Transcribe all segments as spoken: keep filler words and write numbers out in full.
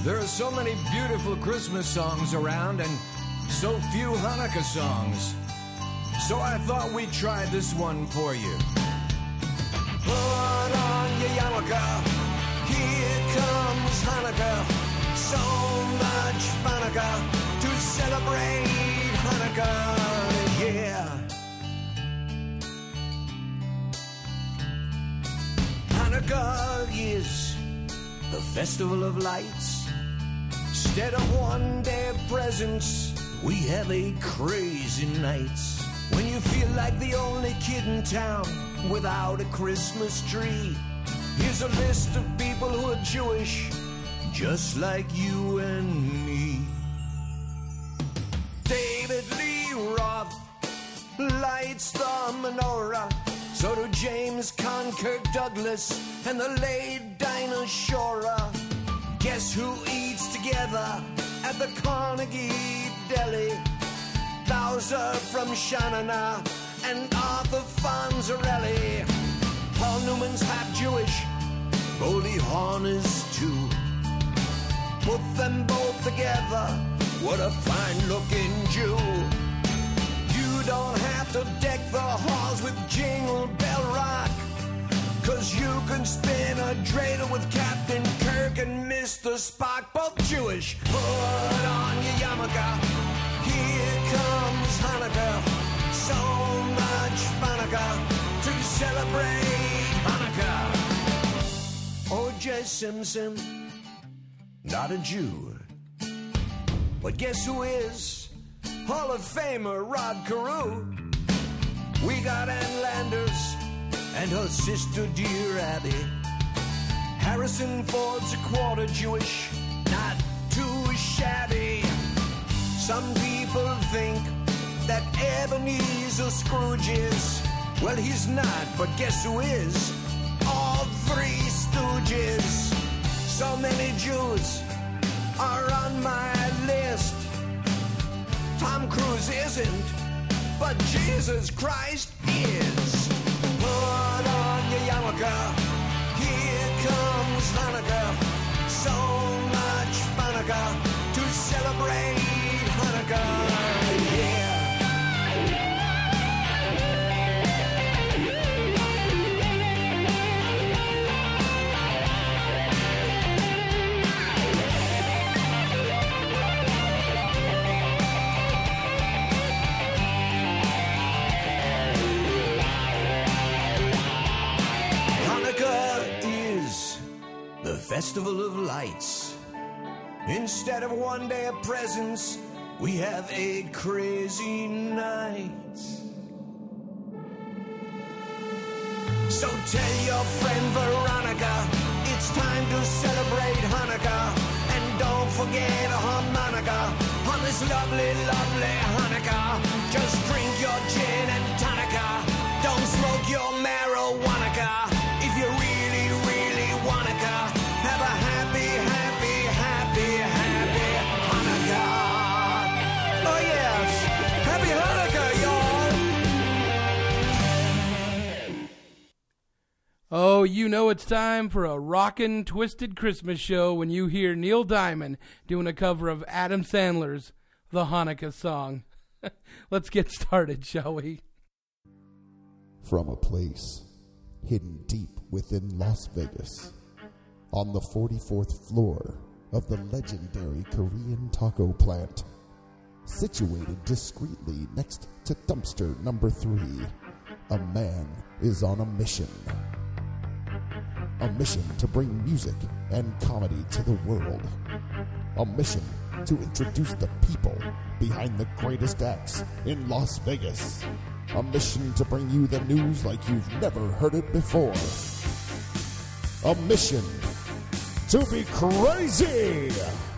There are so many beautiful Christmas songs around and so few Hanukkah songs. So I thought we'd try this one for you. Put on your yarmulke, here comes Hanukkah. So much Hanukkah to celebrate Hanukkah, yeah. Hanukkah is the festival of lights. Instead of one day of presents, we have eight crazy nights. When you feel like the only kid in town without a Christmas tree, here's a list of people who are Jewish, just like you and me. David Lee Roth lights the menorah. So do James Conn, Kirk Douglas, and the late Dinah Shore. Guess who eats together at the Carnegie Deli? Bowser from Shanana and Arthur Fonzarelli. Paul Newman's half Jewish, Goldie Hawn is too. Put them both together, what a fine-looking Jew. You don't have to deck the halls with Jingle Bell Rock, 'cause you can spin a dreidel with Captain Kirk and Mister Spock, both Jewish. Put on your yarmulke, here comes Hanukkah. So much Hanukkah to celebrate Hanukkah. O J Simpson, not a Jew, but guess who is? Hall of Famer Rod Carew. We got Ann Landers and her sister dear Abby. Harrison Ford's a quarter Jewish, not too shabby. Some people think that Ebenezer Scrooge is. Well, he's not, but guess who is? All three Stooges. So many Jews are on my list. Tom Cruise isn't, but Jesus Christ is. Put on your yarmulke, here comes Hanukkah. So much Hanukkah to celebrate Hanukkah, yeah. Festival of lights. Instead of one day of presents, we have eight crazy nights. So tell your friend Veronica, it's time to celebrate Hanukkah. And don't forget a harmonica on this lovely, lovely Hanukkah. Just drink your gin and tonica. Don't smoke your marijuana. If you really, really wanna have a happy, happy, happy, happy Hanukkah. Oh yes, happy Hanukkah, y'all. Oh, you know it's time for a rockin', twisted Christmas show when you hear Neil Diamond doing a cover of Adam Sandler's The Hanukkah Song. Let's get started, shall we? From a place hidden deep within Las Vegas, on the forty-fourth floor of the legendary Korean taco plant, situated discreetly next to dumpster number three, a man is on a mission. A mission to bring music and comedy to the world. A mission to introduce the people behind the greatest acts in Las Vegas. A mission to bring you the news like you've never heard it before. A mission to be crazy.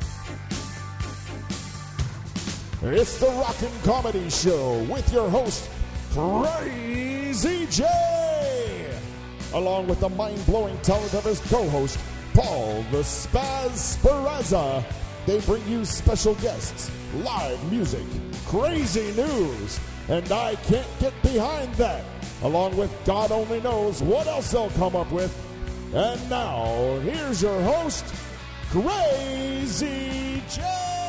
It's the Rockin' Comedy Show with your host, Crazy J, along with the mind-blowing talent of his co-host, Paul the Spaz Speranza. They bring you special guests, live music, crazy news, and I can't get behind that, along with God only knows what else they'll come up with. And now, here's your host, Crazy J.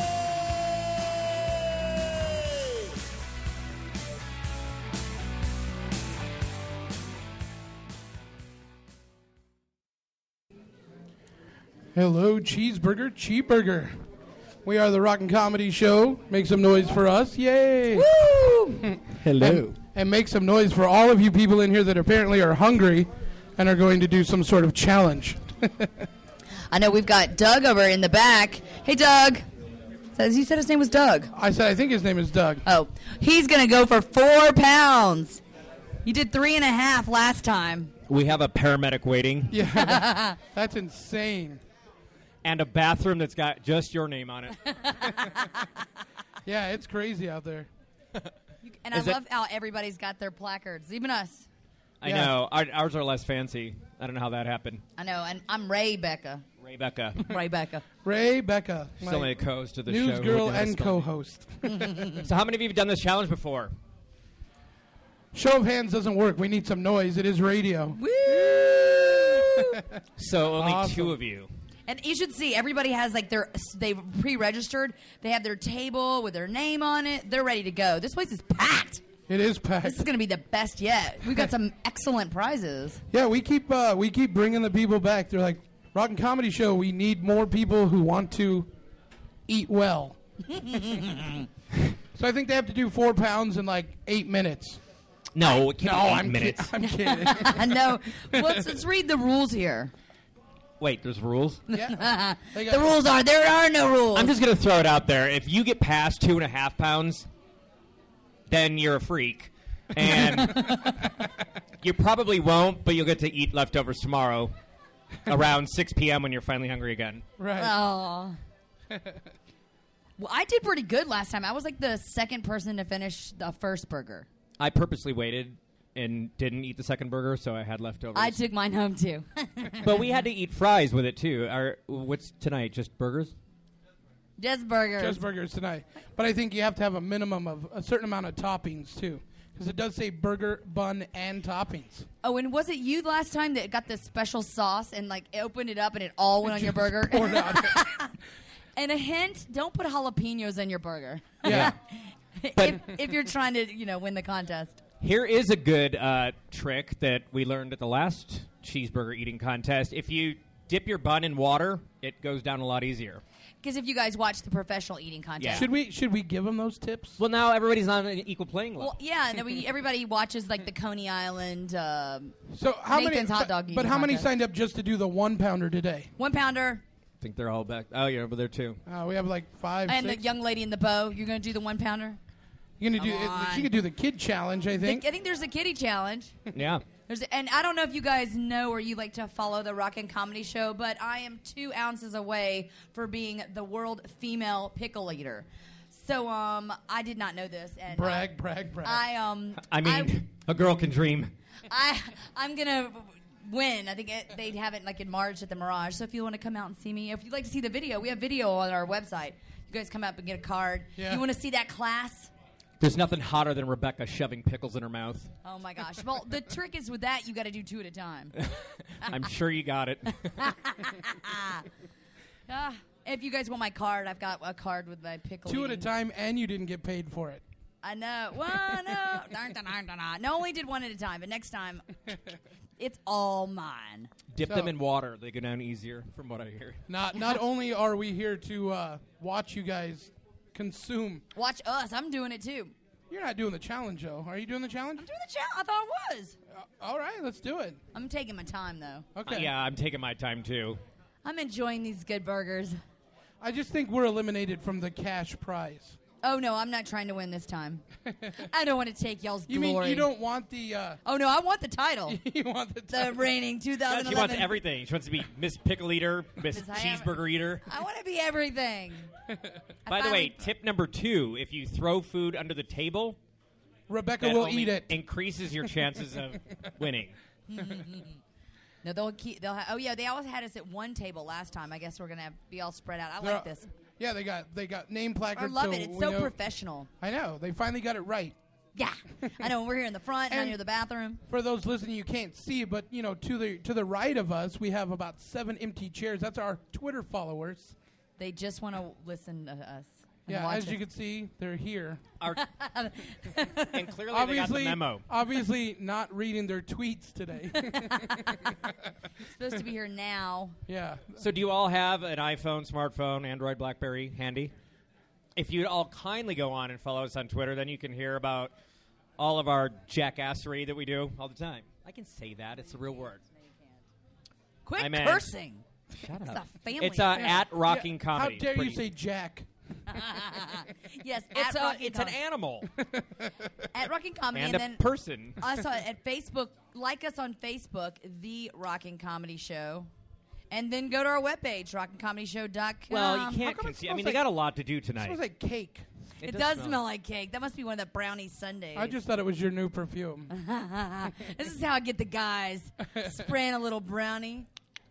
Hello, Cheeseburger, Cheeseburger. We are the Rockin' Comedy Show. Make some noise for us. Yay! Woo! Hello. And, and make some noise for all of you people in here that apparently are hungry and are going to do some sort of challenge. I know we've got Doug over in the back. Hey, Doug. Says he said his name was Doug. I said I think his name is Doug. Oh, he's going to go for four pounds. You did three and a half last time. We have a paramedic waiting. Yeah, that, that's insane. And a bathroom that's got just your name on it. Yeah, it's crazy out there. And Is I it- love how everybody's got their placards, even us. I Yeah. know. Our, ours are less fancy. I don't know how that happened. I know, and I'm Ray Becca. Rebecca. Ray Becca. Ray Becca, Still only a co-host to the news show. girl Look at and us, buddy. co-host. So how many of you have done this challenge before? Show of hands doesn't work. We need some noise. It is radio. Woo! So only Awesome. two of you. And you should see, everybody has like their, they've pre-registered. They have their table with their name on it. They're ready to go. This place is packed. It is packed. This is going to be the best yet. We've got some excellent prizes. Yeah, we keep uh, we keep bringing the people back. They're like, Rockin' Comedy Show, we need more people who want to eat well. So I think they have to do four pounds in like eight minutes. No, it can't No, be eight I'm, ki- minutes. I'm kidding. I know. Let's, let's read the rules here. Wait, there's rules? Yeah. They got- The rules are, there are no rules. I'm just going to throw it out there. If you get past two and a half pounds, then you're a freak. And you probably won't, but you'll get to eat leftovers tomorrow around six p.m. when you're finally hungry again. Right. Oh. Well, I did pretty good last time. I was like the second person to finish the first burger. I purposely waited and didn't eat the second burger, so I had leftovers. I took mine home too. But we had to eat fries with it, too. Our, what's tonight? Just burgers? Just burgers. Just burgers tonight. But I think you have to have a minimum of a certain amount of toppings, too. Because it does say burger, bun, and toppings. Oh, and was it you last time that got the special sauce and like opened it up and it all went on your burger? Poured out. And a hint: don't put jalapenos in your burger. Yeah. if, if you're trying to, you know, win the contest. Here is a good uh, trick that we learned at the last cheeseburger eating contest. If you dip your bun in water, it goes down a lot easier. Because if you guys watch the professional eating contest, Yeah. Should we should we give them those tips? Well, now everybody's on an equal playing level. well, yeah, and then we, everybody watches like the Coney Island um, So how Nathan's many? hot dog but eating how many contest. signed up just to do the one pounder today? one pounder, I think they're all back. Oh, yeah, but they're two. Uh, we have like five. and six. the young lady in the bow. You're going to do the one pounder. You're gonna do. Come It, on. she could do the kid challenge. I The- think. I think there's a kitty challenge. Yeah. There's, and I don't know if you guys know or you like to follow the Rockin' Comedy Show, but I am two ounces away for being the world female pickle eater. So um, I did not know this. And brag, brag, brag. I um. I mean, a girl can dream. I I'm gonna win. I think it, they'd have it like in March at the Mirage. So if you want to come out and see me, if you'd like to see the video, we have video on our website. You guys come up and get a card. Yeah. You want to see that class? There's nothing hotter than Rebecca shoving pickles in her mouth. Oh my gosh. Well, the trick is with that, you got to do two at a time. I'm sure you got it. Ah, if you guys want my card, I've got a card with my pickle. Two at a eating. time, and you didn't get paid for it. I know. Well, no. Darn, darn, darn, darn, darn. No, only did one at a time, but next time, it's all mine. Dip So- them in water. They go down easier, from what I hear. Not not only are we here to uh, watch you guys consume. Watch us. I'm doing it too. You're not doing the challenge, though. Are you doing the challenge? I'm doing the challenge. I thought I was. Uh, all right, let's do it. I'm taking my time, though. Okay. Uh, yeah, I'm taking my time, too. I'm enjoying these good burgers. I just think we're eliminated from the cash prize. Oh, no, I'm not trying to win this time. I don't want to take y'all's You glory. mean you don't want the? Uh, Oh, no, I want the title. you want the? The title. reigning two thousand eleven. She wants everything. She wants to be Miss Pickle Eater, Miss Miss I am- Cheeseburger Eater. I want to be everything. I By the way, finally- tip number two, if you throw food under the table, Rebecca that will only eat it. increases your chances of winning. No, they'll keep. They'll. Ha- oh yeah, they always had us at one table last time. I guess we're gonna have, be all spread out. I They're- like this. Yeah, they got they got name I placards. love so it. It's we so know- professional. I know they finally got it right. Yeah, I know. We're here in the front, not And- near the bathroom. For those listening, you can't see, but you know, to the to the right of us, we have about seven empty chairs. That's our Twitter followers. They just want to listen to us. and Yeah, watch as you us. can see, they're here. Our, and clearly they got the Obviously, memo. obviously not reading their tweets today. supposed to be here now. Yeah. So do you all have an iPhone, smartphone, Android, BlackBerry handy? If you'd all kindly go on and follow us on Twitter, then you can hear about all of our jackassery that we do all the time. I can say that. It's a real word. Quit I meant- cursing. Shut It's up. a family It's uh, affair. at Rocking Yeah, Comedy. How dare Pretty- you say Jack? Yes, It's, at a, Rocking it's an Com- animal at Rocking Comedy, and and, a then person. us on, at Facebook. Like us on Facebook, the Rocking Comedy Show, and then go to our webpage, rocking comedy show dot com. Well, you How can't come it conceive. I mean, smells they like- got a lot to do It tonight. smells like cake. It, does, smell like cake. That must be one of the brownie sundaes. I just thought it was your new perfume. this is how I get the guys spraying a little brownie.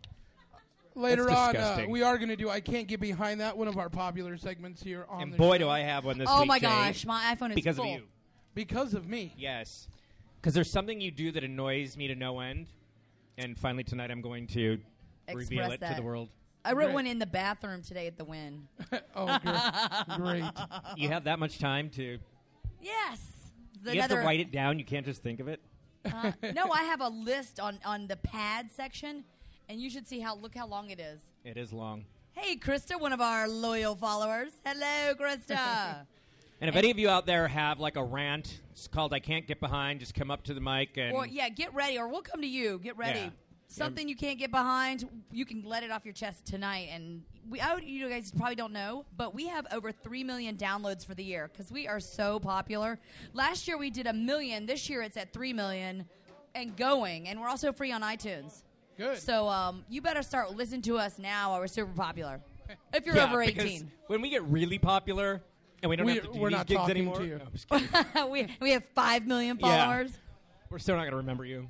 Later That's on, uh, disgusting. we are going to do I Can't Get Behind That, one of our popular segments here on And the boy, show. do I have one this Oh week, my Jay, gosh, my iPhone is because full. of you. Because of me. Yes. Because there's something you do that annoys me to no end. And finally tonight I'm going to reveal Express it that. to the world. I wrote Great. one in the bathroom today at the Wynn. Oh, gr- great. You have that much time to... Yes. You have to write it down. You can't just think of it. Uh, no, I have a list on, on the pad section, and you should see how look how long it is. It is long. Hey, Krista, one of our loyal followers. Hello, Krista. And if any of you out there have like a rant, it's called I Can't Get Behind, just come up to the mic and... Or yeah, get ready, or we'll come to you. Get ready. Yeah. Something you can't get behind, you can let it off your chest tonight. And we, I would, you guys probably don't know, but we have over three million downloads for the year because we are so popular. Last year we did a million. This year it's at three million and going. And we're also free on iTunes. Good. So um, you better start listening to us now, or we're super popular. If you're Yeah, over because eighteen, when we get really popular and we don't We- have to do we're these not gigs talking anymore... to you. No, I'm just kidding. we we have five million Yeah. followers. We're still not going to remember you.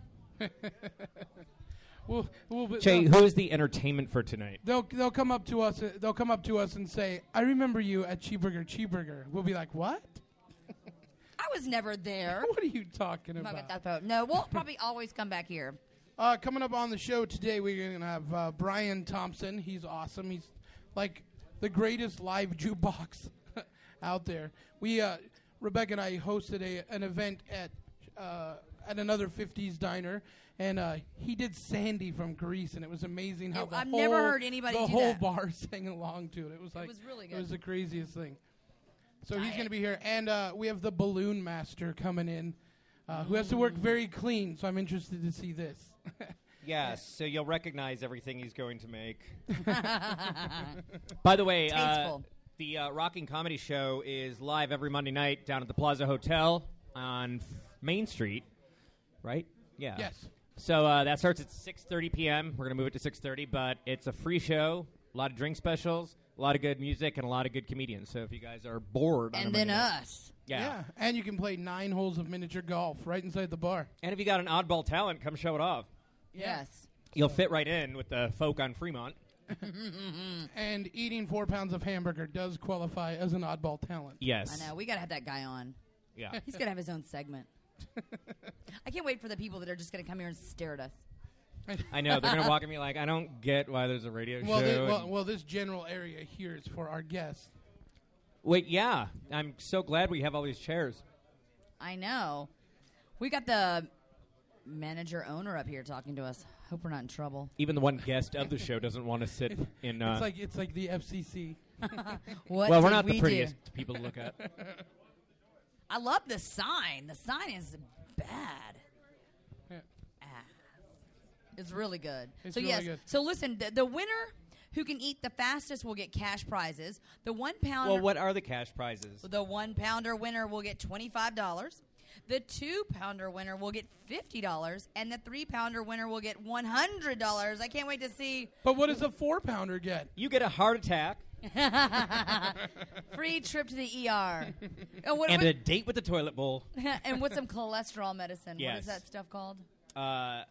We'll, we'll be, Jay, they'll, who is the entertainment for tonight? they'll they'll come up to us. uh, They'll come up to us and say, "I remember you at Cheeseburger Cheeseburger." We'll be like, "What? I was never there. What are you talking I'm not about?" at that vote. No, we'll probably always come back here. Uh, coming up on the show today, we're going to have uh, Brian Thompson. He's awesome. He's like the greatest live jukebox out there. We, uh, Rebecca and I hosted a an event at uh, at another fifties diner, and uh, he did Sandy from Grease, and it was amazing how It- the I've whole, never heard anybody the do whole that. bar sang along to it. It was like was really It good. was the craziest thing. So he's Diet. going to be here, and uh, we have the Balloon Master coming in, uh, who has to work very clean. So I'm interested to see this. Yes, so you'll recognize everything he's going to make. By the way, uh, Tasteful. the uh, Rocking Comedy Show is live every Monday night down at the Plaza Hotel on F- Main Street, right? Yeah. Yes. So uh, that starts at six thirty p.m. We're going to move it to six thirty, but it's a free show, a lot of drink specials, a lot of good music, and a lot of good comedians. So if you guys are bored on a And then Monday night- us. Yeah. Yeah, and you can play nine holes of miniature golf right inside the bar. And if you got an oddball talent, come show it off. Yes. You'll fit right in with the folk on Fremont. And eating four pounds of hamburger does qualify as an oddball talent. Yes. I know. We got to have that guy on. Yeah. He's going to have his own segment. I can't wait for the people that are just going to come here and stare at us. I know. They're going to walk at me like, I don't get why there's a radio Well, show. thi- well, and- well, this general area here is for our guests. Wait, yeah. I'm so glad we have all these chairs. I know. We got the manager owner up here talking to us. Hope we're not in trouble. Even the one guest of the show doesn't want to sit in. Uh, It's like it's like the F C C. What well, we're did not we the do? prettiest people to look at. I love the sign. The sign is bad. Yeah. Ah. It's really good. It's so really yes. good. So listen, the, the winner who can eat the fastest will get cash prizes. The one pounder. Well, what are the cash prizes? The one pounder winner will get twenty-five dollars. The two pounder winner will get fifty dollars, and the three pounder winner will get one hundred dollars. I can't wait to see But what does a four pounder get? You get a heart attack free trip to the E R. and, what, and what- a date with the toilet bowl. and with some cholesterol medicine. What Yes. is that stuff called? Uh,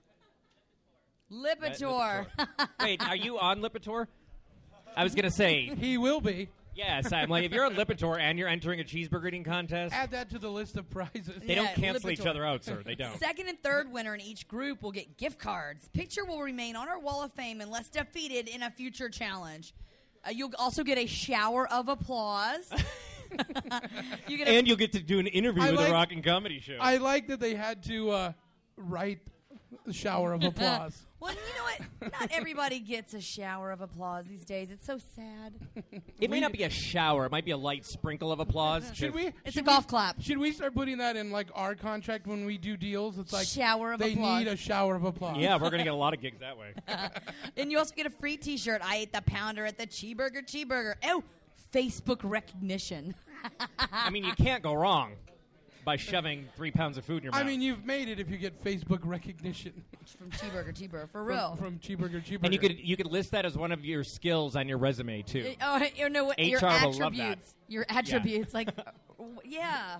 Lipitor. Wait, are you on Lipitor? I was going to say, He will be. Yes, I'm like, if you're a Lipitor and you're entering a cheeseburger eating contest, Add that to the list of prizes. they don't Yeah, cancel each Lipitor. other out, sir. They don't. Second and third winner in each group will get gift cards. Picture will remain on our wall of fame unless defeated in a future challenge. Uh, you'll also get a shower of applause. you get a And you'll get to do an interview I with like- a rock and comedy show. I like that they had to uh, write the shower of applause. Well, you know what? Not everybody gets a shower of applause these days. It's so sad. it may not be a shower. It might be a light sprinkle of applause. Should we? It's should a golf we, clap. Should we start putting that in like our contract when we do deals? It's like Shower of they applause. need a shower of applause. Yeah, we're going to get a lot of gigs that way. And you also get a free T-shirt. I ate the pounder at the Cheeseburger Cheeseburger. Oh, Facebook recognition. I mean, you can't go wrong by shoving three pounds of food in your mouth. I mean, you've made it if you get Facebook recognition From Cheeseburger Cheeseburger, for from, real. from Cheeseburger Cheeseburger. and you could you could list that as one of your skills on your resume too. Oh, you know what? Your H R will love attributes. that. Your attributes, like, uh, yeah.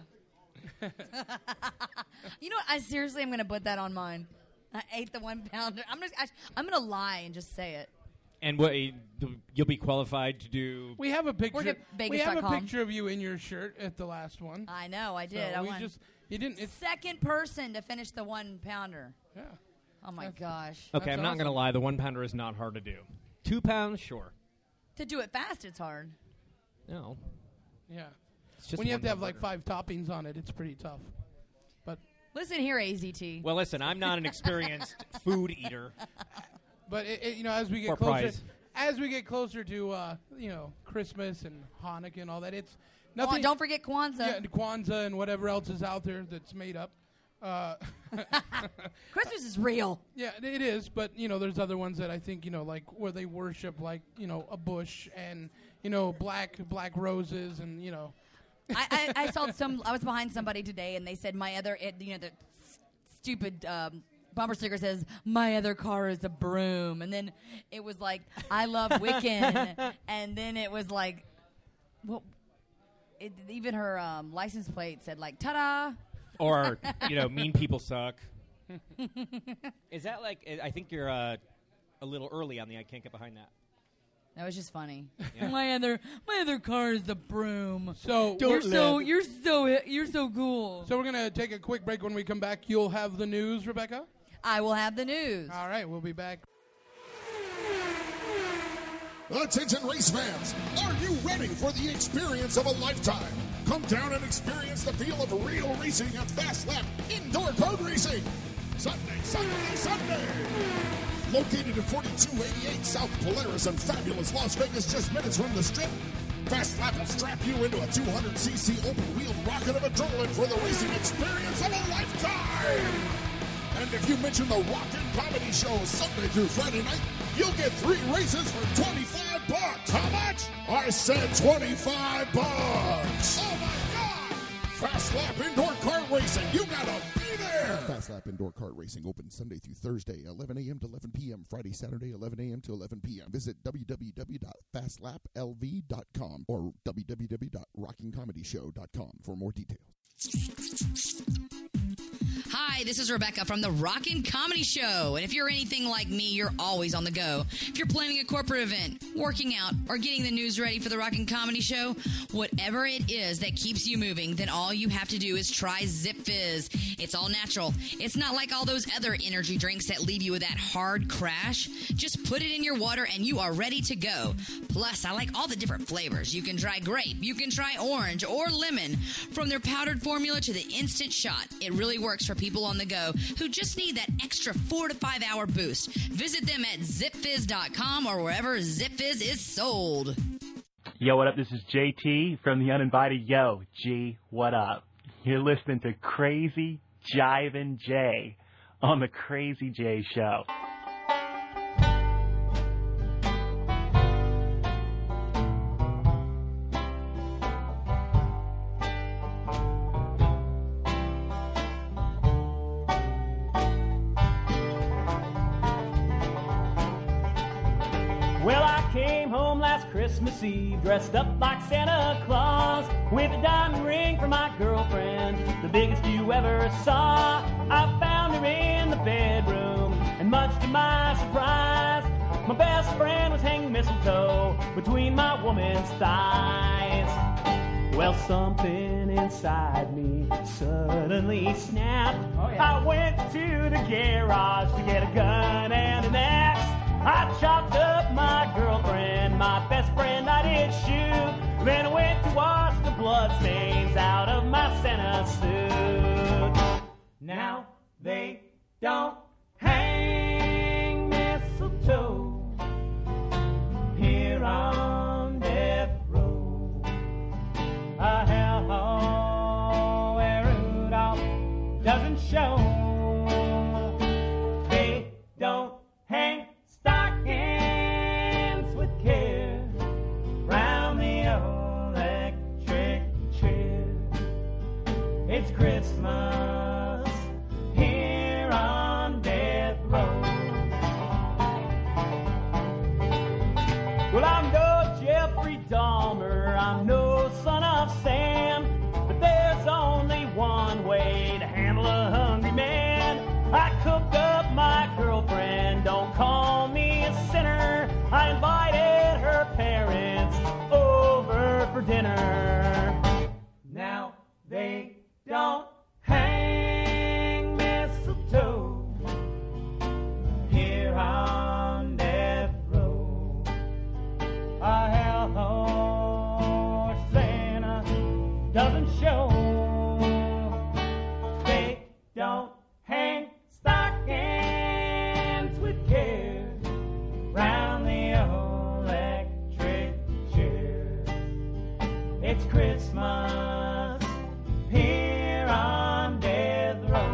You know what? I seriously am going to put that on mine. I ate the one pounder. I'm just. I, I'm going to lie and just say it. And what you'll be qualified to do. We have a picture. Work at We have a Vegas dot com. picture of you in your shirt at the last one. I know. I did. So I we won. just you didn't. It's, Second person to finish the one pounder. yeah. Oh my gosh. Okay, That's I'm not going to awesome. lie. The one pounder is not hard to do. Two pounds, sure. To do it fast, it's hard. No, Yeah. it's just When you have one to have like hamburger. five toppings on it, it's pretty tough. But Listen here, A Z T. Well, listen, I'm not an experienced food eater. but it, it, you know, as we get For closer, prize. as we get closer to uh, you know Christmas and Hanukkah and all that, it's Oh, nothing. and don't forget Kwanzaa. yeah, and Kwanzaa and whatever else is out there that's made up. Uh, Christmas is real. yeah, it is. But you know, there's other ones that I think you know, like where they worship, like you know, a bush and you know, black black roses and you know. I, I, I saw some. I was behind somebody today, and they said my other, it, you know, the s- stupid um, bumper sticker says my other car is a broom, and then it was like I love Wiccan, and then it was like, well, it, even her um, license plate said like ta-da. Or, you know, mean people suck. Is that like, I think you're uh, a little early on the I can't get behind that. That was just funny. Yeah. My other, my other car is a broom. So You're we're- so, you're so, you're so cool. So we're gonna take a quick break. When we come back, you'll have the news, Rebecca. I will have the news. All right, we'll be back. Attention race fans, are you ready for the experience of a lifetime? Come down and experience the feel of real racing at Fast Lap Indoor Kart Racing. Sunday, Sunday, Sunday. Located at forty-two eighty-eight South Polaris in fabulous Las Vegas, just minutes from the Strip, Fast Lap will strap you into a two hundred c c open-wheeled rocket of adrenaline for the racing experience of a lifetime. And if you mention the Rockin' Comedy Show Sunday through Friday night, you'll get three races for twenty-five bucks. How much? I said twenty-five bucks. Oh my God! Fast Lap Indoor Kart Racing. You gotta be there. Fast Lap Indoor Kart Racing open Sunday through Thursday, eleven a.m. to eleven p.m. Friday, Saturday, eleven a.m. to eleven p.m. Visit w w w dot fast lap l v dot com or w w w dot rockin comedy show dot com for more details. Hi, this is Rebecca from the Rockin' Comedy Show. And if you're anything like me, you're always on the go. If you're planning a corporate event, working out, or getting the news ready for the Rockin' Comedy Show, whatever it is that keeps you moving, then all you have to do is try Zip Fizz. It's all natural. It's not like all those other energy drinks that leave you with that hard crash. Just put it in your water and you are ready to go. Plus, I like all the different flavors. You can try grape, you can try orange or lemon. From their powdered formula to the instant shot, it really works for people on the go who just need that extra four to five hour boost. Visit them at zip fizz dot com or wherever Zip Fizz is sold. Yo, what up? This is J T from The Uninvited. Yo, G, what up? You're listening to Crazy Jivin' J on the Crazy J Show. Well, I came home last Christmas Eve dressed up like Santa Claus with a diamond ring for my girlfriend, the biggest you ever saw. I found her in the bedroom, and much to my surprise, my best friend was hanging mistletoe with between my woman's thighs. Well, something inside me suddenly snapped. Oh, yeah. I went to the garage to get a gun and an axe. I chopped up my girlfriend, my best friend I did shoot. Then I went to wash the bloodstains out of my Santa suit. Now they don't hang mistletoe here on death row. A hell where Rudolph doesn't show. They don't hang stockings with care round the electric chair. It's Christmas here on death row. Well, I'm no Jeffrey Dahmer, I'm no son of Sam, but there's only one way to handle a hungry man. I cooked up my girlfriend, don't call me a sinner. I invited her parents over for dinner. Now they don't hang mistletoe here on death row. A hell or Santa doesn't show. They don't hang stockings with care round the electric chair. It's Christmas here on death row.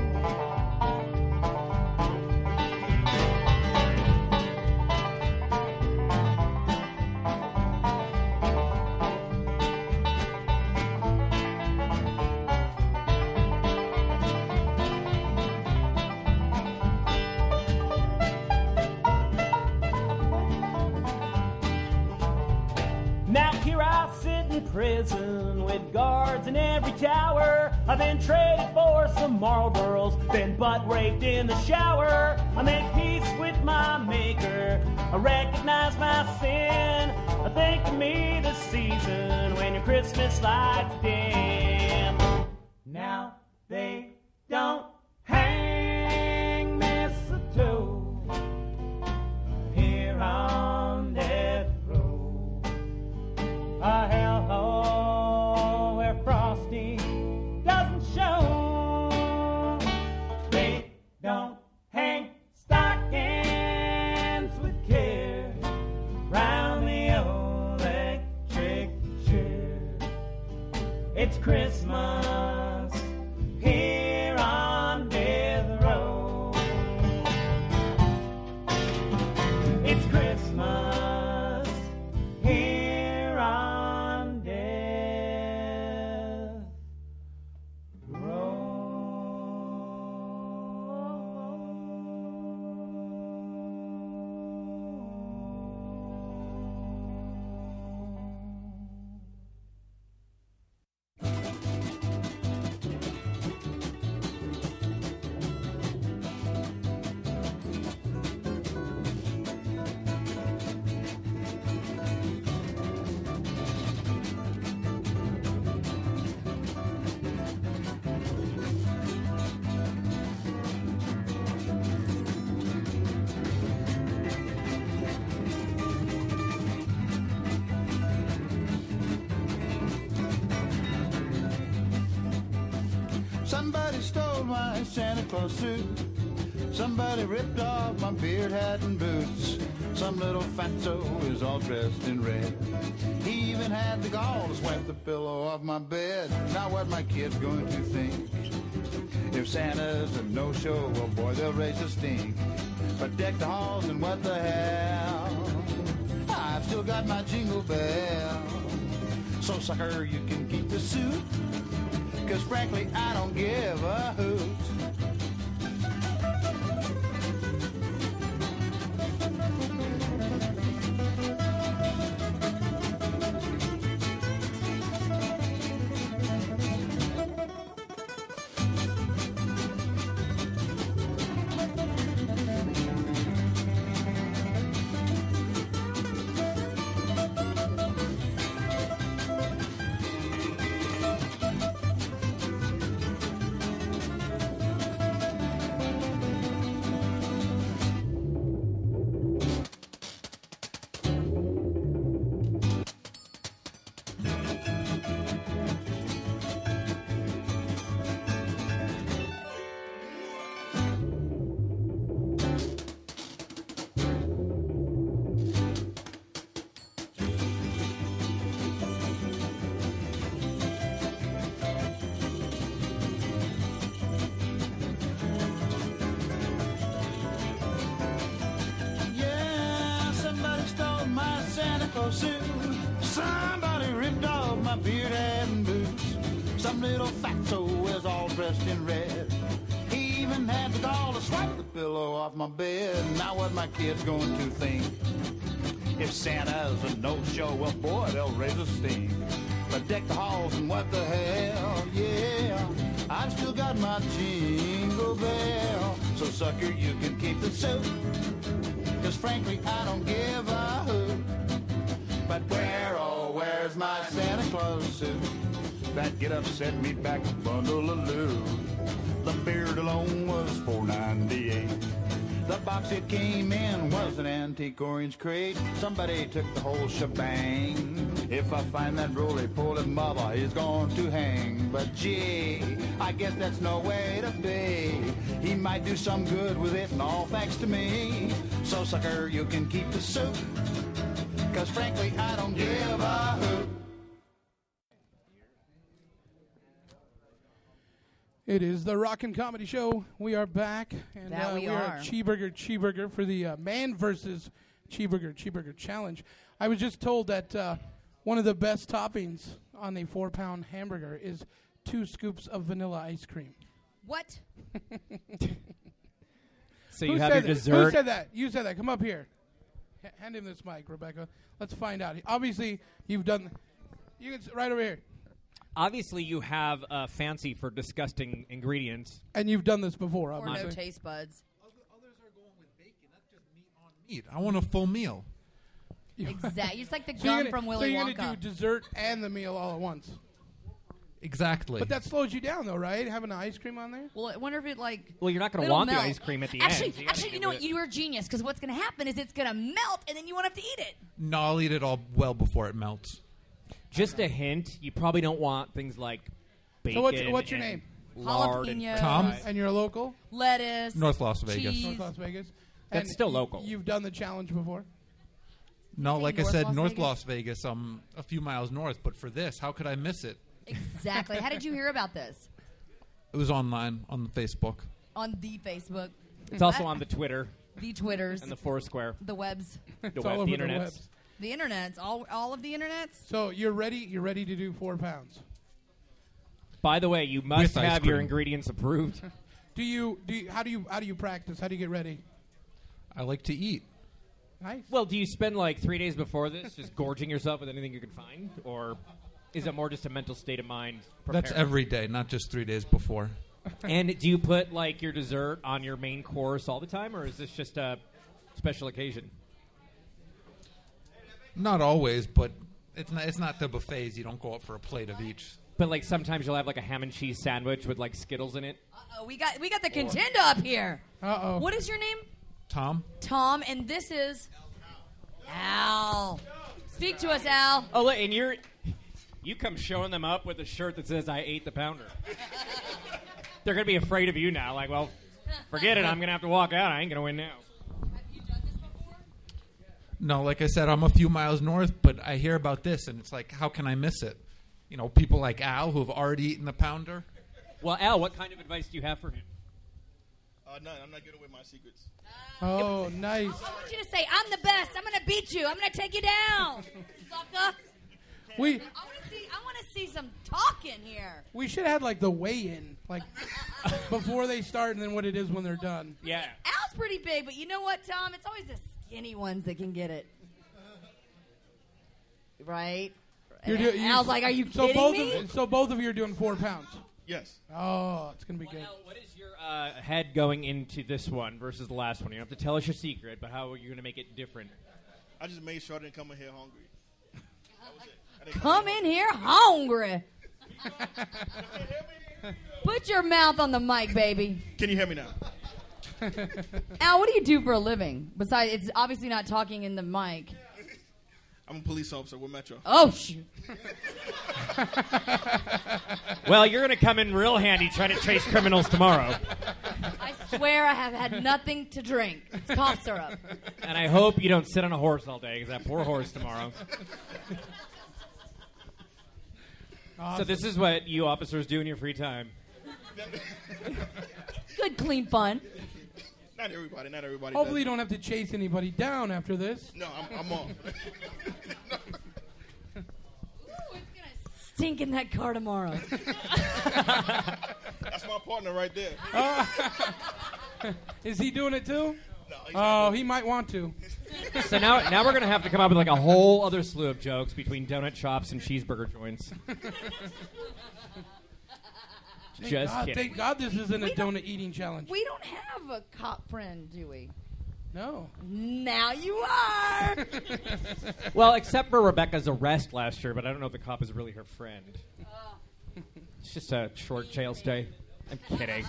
Now here I sit in prison with guards in every tower. I've been traded for some Marlboros, been butt raped in the shower. I make peace with my maker, I recognize my sin. I think of me this season when your Christmas lights dim. Now they don't hang mistletoe here on death row. A hellhole where Frosty doesn't show. They don't hang stockings with care round the electric chair. It's Christmas here on death row. It's Christmas here on death row. Somebody stole my Santa Claus suit. Somebody ripped off my beard hat and boots. Some little fatso is all dressed in red. He even had the gall to swipe the pillow off my bed. Now what my kids going to think? If Santa's a no-show, well boy, they'll raise a stink. But deck the halls and what the hell? I've still got my jingle bell. So sucker, you can keep the suit, 'cause frankly, I don't give a hoot. Clothes Sue. Somebody ripped off my beard hat and boots. Some little fatso was all dressed in red. He even had the gall to swipe the pillow off my bed. Now what my kids going to think? If Santa's a no-show, well, boy, they'll raise a stink. But deck the halls and what the hell, yeah. I've still got my jingle bell. So, sucker, you can keep the suit. Cause frankly, I don't give a hoot. But where, oh, where's my Santa Claus suit? That get-up set me back a bundle of loot. The beard alone was four ninety-eight. The box it came in was an antique orange crate. Somebody took the whole shebang. If I find that roly-poly mother, he's going to hang. But gee, I guess that's no way to be. He might do some good with it, and all thanks to me. So, sucker, you can keep the suit. Cause frankly, I don't give a hoot. It is the Rockin' Comedy Show. We are back. And That uh, we are. are. Cheeseburger, Cheeseburger for the uh, Man versus Cheeseburger, Cheeseburger Challenge. I was just told that uh, one of the best toppings on a four-pound hamburger is two scoops of vanilla ice cream. What? So Who you have said your that? dessert. Who said that? You said that. Come up here. H- hand him this mic, Rebecca. Let's find out. Obviously, you've done... You can sit right over here. Obviously, you have a fancy for disgusting ingredients. And you've done this before, Or obviously. no taste buds. Others are going with bacon. That's just meat on meat. I want a full meal. Exactly. It's like the So you're gum gonna, from so Willy you're Wonka. going to do dessert and the meal all at once. Exactly. But that slows you down, though, right? Having an ice cream on there? Well, I wonder if it like. Well, you're not going to it'll want melt. the ice cream at the actually, end. so you gotta actually, get you know rid what? of- You are a genius because what's going to happen is it's going to melt and then you won't have to eat it. no, I'll eat it all well before it melts. Just a hint: you probably don't want things like bacon. So what's, what's your and name? Lard and Jalapenos. Tom? fries. And you're a local? Lettuce. North Las Vegas. cheese. North Las Vegas? That's And still y- local. You've done the challenge before? No, say like North I said, Las North Vegas? Las Vegas. Um, a few miles north. But for this, how could I miss it? Exactly. How did you hear about this? It was online on Facebook. On the Facebook, It's also on the Twitter the Twitters, and the Foursquare, the webs, the, It's all web, over the the internets. webs. the internets, all all of the internets. So you're ready? You're ready to do four pounds? By the way, you must With ice have your cream. ingredients approved. Do you? Do you, how do you? How do you practice? How do you get ready? I like to eat. Nice. Well, do you spend like three days before this just gorging yourself with anything you can find, or is it more just a mental state of mind? That's preparing? every day, not just three days before. And do you put like your dessert on your main course all the time, or is this just a special occasion? Not always, but it's not. It's not the buffets. You don't go up for a plate of each. But like sometimes you'll have like a ham and cheese sandwich with like Skittles in it. Uh-oh, we got we got the contender up here. Uh oh. What is your name? Tom, Tom, and this is Al. Speak to us, Al. Oh, look, and you're you come showing them up with a shirt that says "I ate the pounder." They're gonna be afraid of you now. Like, well, forget it. I'm gonna have to walk out. I ain't gonna win now. Have you done this before? no, like I said, I'm a few miles north, but I hear about this, and it's like, how can I miss it? You know, people like Al who have already eaten the pounder. Well, Al, what kind of advice do you have for him? Uh, none. I'm not giving away my secrets. Oh, nice. I want you to say, "I'm the best. I'm going to beat you. I'm going to take you down, sucker." We I want to see. I want to see some talking here. we should have had like the weigh-in, like before they start, and then what it is when they're done. Yeah. Al's pretty big, but you know what, Tom? It's always the skinny ones that can get it, right? You're do- you- Al's like, "Are you so kidding both me?" Of, so both of you are doing four pounds. Yes. Oh, it's gonna be good. Al, what is your uh, head going into this one versus the last one? You don't have to tell us your secret, but how are you going to make it different? I just made sure I didn't come in here hungry. That was it. I didn't Come in here hungry. Put your mouth on the mic, baby. Can you hear me now? Al, what do you do for a living? Besides, it's obviously not talking in the mic. I'm a police officer with Metro. Oh, shoot. Well, you're going to come in real handy trying to chase criminals tomorrow. I swear I have had nothing to drink. It's cough syrup. And I hope you don't sit on a horse all day, because that poor horse tomorrow. Awesome. So this is what you officers do in your free time. Good, clean fun. Now, Not everybody. Not everybody. Hopefully, you does. don't have to chase anybody down after this. No, I'm, I'm off. Stink in that car tomorrow. That's my partner right there. Uh, is he doing it too? No, he's Oh, he might want to. So now, now we're gonna have to come up with like a whole other slew of jokes between donut shops and cheeseburger joints. Thank Just God, kidding. Thank God this isn't a We don't- donut eating challenge. We don't have a cop friend, do we? No. Now you are. Well, except for Rebecca's arrest last year, but I don't know if the cop is really her friend. It's just a short jail stay. I'm kidding.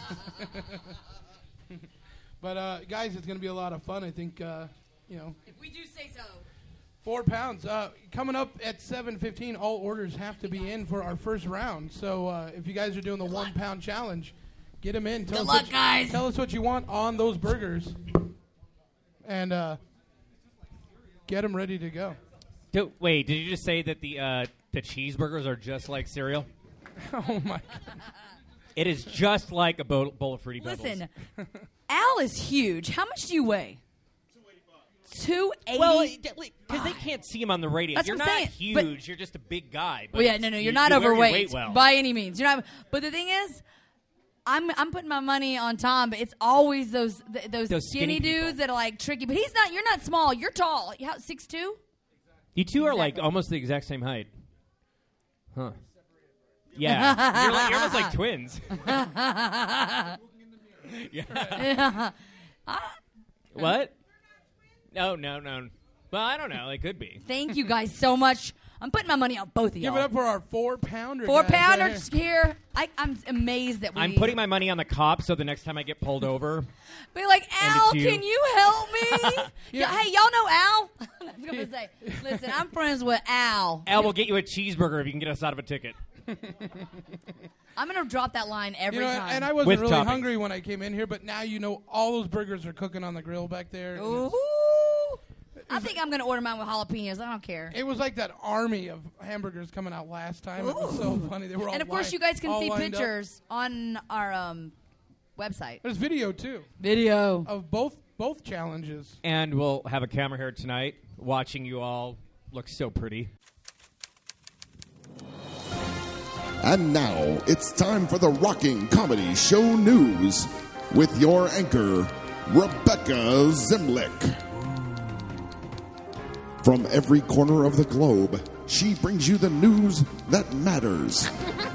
But uh, guys, it's going to be a lot of fun. I think, uh, you know, If we do say so. four pounds. Uh, coming up at seven fifteen, all orders have to be in for our first round. So uh, if you guys are doing the one pound challenge, get them in. Tell Good us luck, what you, guys. Tell us what you want on those burgers, and uh, get them ready to go. Do, wait, did you just say that the uh, the cheeseburgers are just like cereal? Oh my! It is just like a bowl, bowl of Fruity Pebbles. Listen, Al is huge. How much do you weigh? two eighty. Well, because they can't see him on the radio. That's You're what not I'm saying, but- huge. You're just a big guy. But Well, yeah, it's- no, no, you- you're not you wear your overweight weight well. by any means. You're not. But the thing is, I'm I'm putting my money on Tom. But it's always those th- those, Those skinny skinny, dudes people. that are like tricky. But he's not. You're not small. You're tall. How six two? You two are like Exactly. almost the exact same height. Huh. Yeah. you're, like, you're almost like twins. yeah. Yeah. What? No, no, no. Well, I don't know. It could be. Thank you guys so much. I'm putting my money on both of y'all. Give it up for our four pounder. Four guys right pounders here. here. I, I'm amazed that we. I'm putting my money on the cop, so the next time I get pulled over, Be like, And Al, it's you. can you help me? Yeah. yeah. Hey, y'all know Al? I was gonna say, listen, I'm friends with Al. Al will get you a cheeseburger if you can get us out of a ticket. I'm gonna drop that line every You know, time. and I wasn't With really toppings. hungry when I came in here, but now you know all those burgers are cooking on the grill back there. and Ooh. it's- I think I'm gonna order mine with jalapenos. I don't care. It was like that army of hamburgers coming out last time. It was so funny. They were all And of course, lined- you guys can all see lined up. pictures on our um, website. There's video too Video. of both both challenges. And we'll have a camera here tonight watching you all look so pretty. And now it's time for the Rocking Comedy Show News with your anchor, Rebecca Zimlick. From every corner of the globe, she brings you the news that matters.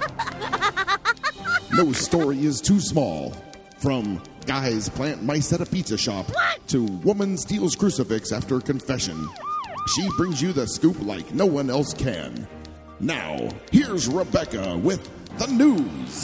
No story is too small. From guys plant mice at a pizza shop to woman steals crucifix after confession. She brings you the scoop like no one else can. Now, here's Rebecca with the news.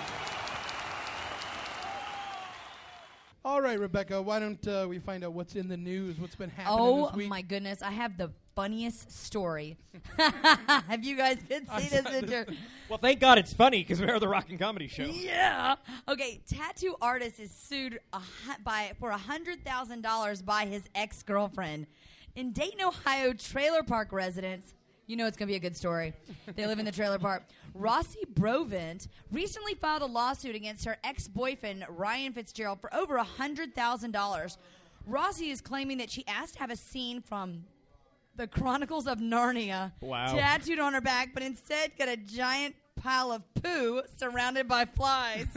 All right, Rebecca, why don't uh, we find out what's in the news? What's been happening Oh this week? my goodness! I have the funniest story. Have you guys been I see this saw picture? Well, thank God it's funny because we're the Rockin' Comedy Show. Yeah. Okay. Tattoo artist is sued a, hu- by for a hundred thousand dollars by his ex girlfriend in Dayton, Ohio. Trailer park residents. You know it's gonna be a good story. They live in the trailer park. Rossi Brovent recently filed a lawsuit against her ex boyfriend Ryan Fitzgerald for over a hundred thousand dollars. Rossi is claiming that she asked to have a scene from the Chronicles of Narnia Wow. tattooed on her back, but instead got a giant pile of poo surrounded by flies.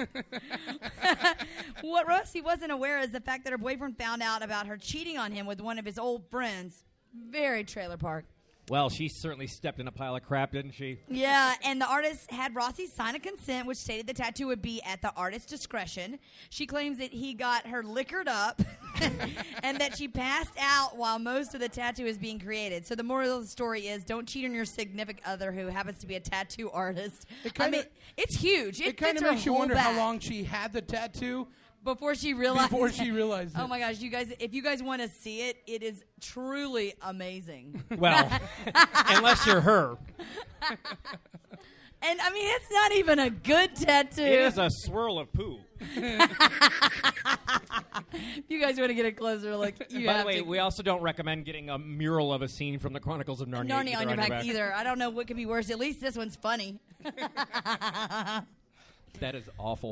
What Rossi wasn't aware is the fact that her boyfriend found out about her cheating on him with one of his old friends. Very trailer park. Well, she certainly stepped in a pile of crap, didn't she? Yeah, and the artist had Rossi sign a consent which stated the tattoo would be at the artist's discretion. She claims that he got her liquored up and that she passed out while most of the tattoo is being created. So the moral of the story is don't cheat on your significant other who happens to be a tattoo artist. It I kinda- mean, it's huge. It, It kind fits of her makes you whole wonder back. how long she had the tattoo Before she realized before it. she realized it. Oh my gosh, you guys! If you guys want to see it, it is truly amazing. Well, unless you're her. And I mean, it's not even a good tattoo. It is a swirl of poo. If you guys want to get a closer look, you By have the way, to. we also don't recommend getting a mural of a scene from the Chronicles of Narnia, Narnia either on your back, either. I don't know what could be worse. At least this one's funny. That is awful.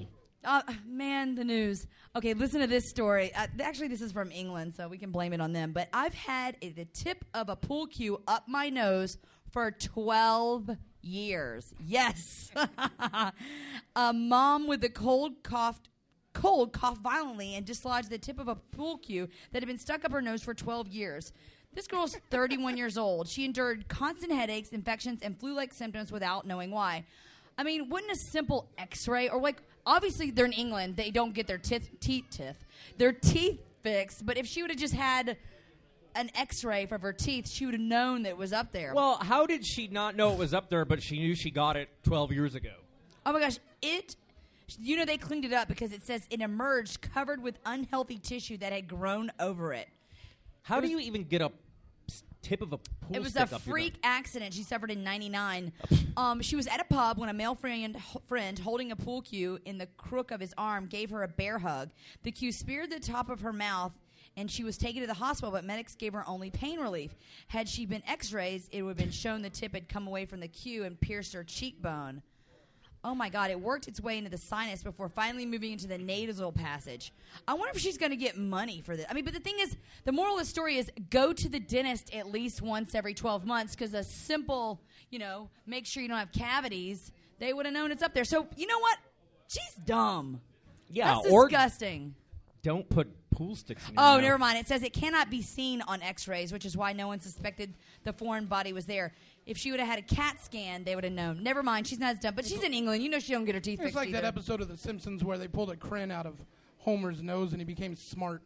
Uh, man, the news. Okay, listen to this story. Uh, actually, this is from England, so we can blame it on them. But I've had a, the tip of a pool cue up my nose for twelve years. Yes. A mom with a cold coughed cold coughed violently and dislodged the tip of a pool cue that had been stuck up her nose for twelve years. This girl's thirty-one years old. She endured constant headaches, infections, and flu-like symptoms without knowing why. I mean, wouldn't a simple X-ray or like obviously they're in England, they don't get their teeth teeth teeth their teeth fixed. But if she would have just had an X-ray of her teeth, she would have known that it was up there. Well, how did she not know it was up there, but she knew she got it twelve years ago? Oh my gosh, it. You know they cleaned it up because it says it emerged covered with unhealthy tissue that had grown over it. How It do was- you even get a tip of a pool It was stick a up your freak nose? accident she suffered in ninety-nine. um, she was at a pub when a male friend, h- friend holding a pool cue in the crook of his arm gave her a bear hug. The cue speared the top of her mouth, and she was taken to the hospital, but medics gave her only pain relief. Had she been x-rays, it would have been shown the tip had come away from the cue and pierced her cheekbone. Oh, my God. It worked its way into the sinus before finally moving into the nasal passage. I wonder if she's going to get money for this. I mean, but the thing is, the moral of the story is go to the dentist at least once every twelve months because a simple, you know, make sure you don't have cavities, they would have known it's up there. So, you know what? She's dumb. Yeah, That's or disgusting. don't put pool sticks in your Oh, mouth. never mind. It says it cannot be seen on x-rays, which is why no one suspected the foreign body was there. If she would have had a CAT scan, they would have known. Never mind. She's not as dumb. But she's in England. You know she don't get her teeth It's fixed like either. that episode of The Simpsons where they pulled a crayon out of Homer's nose and he became smart.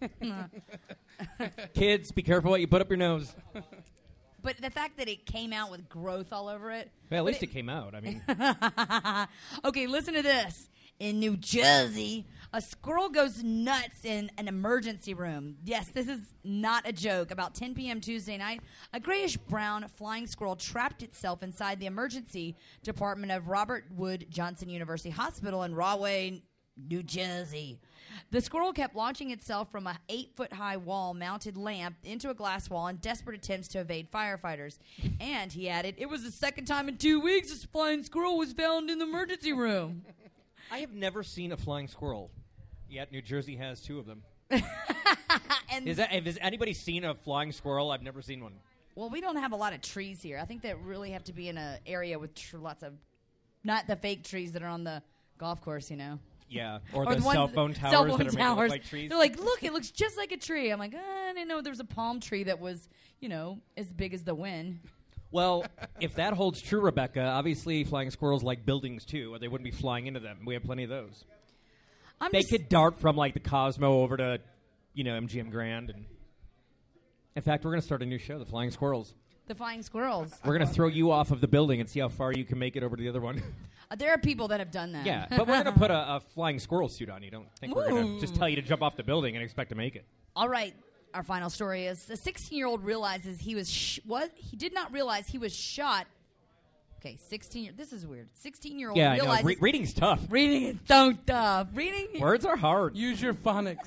Kids, be careful what you put up your nose. But the fact that it came out with growth all over it. Well, at But least it, came out. I mean, Okay, listen to this. In New Jersey, a squirrel goes nuts in an emergency room. Yes, this is not a joke. About ten p.m. Tuesday night, a grayish-brown flying squirrel trapped itself inside the emergency department of Robert Wood Johnson University Hospital in Rahway, New Jersey. The squirrel kept launching itself from a eight-foot-high wall-mounted lamp into a glass wall in desperate attempts to evade firefighters. And, he added, it was the second time in two weeks this flying squirrel was found in the emergency room. I have never seen a flying squirrel. Yet New Jersey has two of them. And Is that, has anybody seen a flying squirrel? I've never seen one. well, we don't have a lot of trees here. I think that really have to be in an area with tr- lots of, not the fake trees that are on the golf course, you know. Yeah, or, Or the, ones- cell phone towers cell phone that are made to towers. look like trees. They're like, look, it looks just like a tree. I'm like, oh, I didn't know there was a palm tree that was, you know, as big as the wind. Well, if that holds true, Rebecca, obviously flying squirrels like buildings too, or they wouldn't be flying into them. We have plenty of those. I'm They just, could dart from like the Cosmo over to, you know, M G M Grand. And in fact, we're going to start a new show, The Flying Squirrels. the flying squirrels. We're going to throw you off of the building and see how far you can make it over to the other one. Uh, there are people that have done that. Yeah, but we're going to put a, a flying squirrel suit on you. Don't think we're going Ooh. to just tell you to jump off the building and expect to make it. All right. Our final story is a sixteen-year-old realizes he was sh- what he did not realize he was shot. Okay, sixteen. year- This is weird. sixteen-year-old Yeah, I know. realizes Re- reading's tough. reading is so tough. Reading Words are hard. Use your phonics.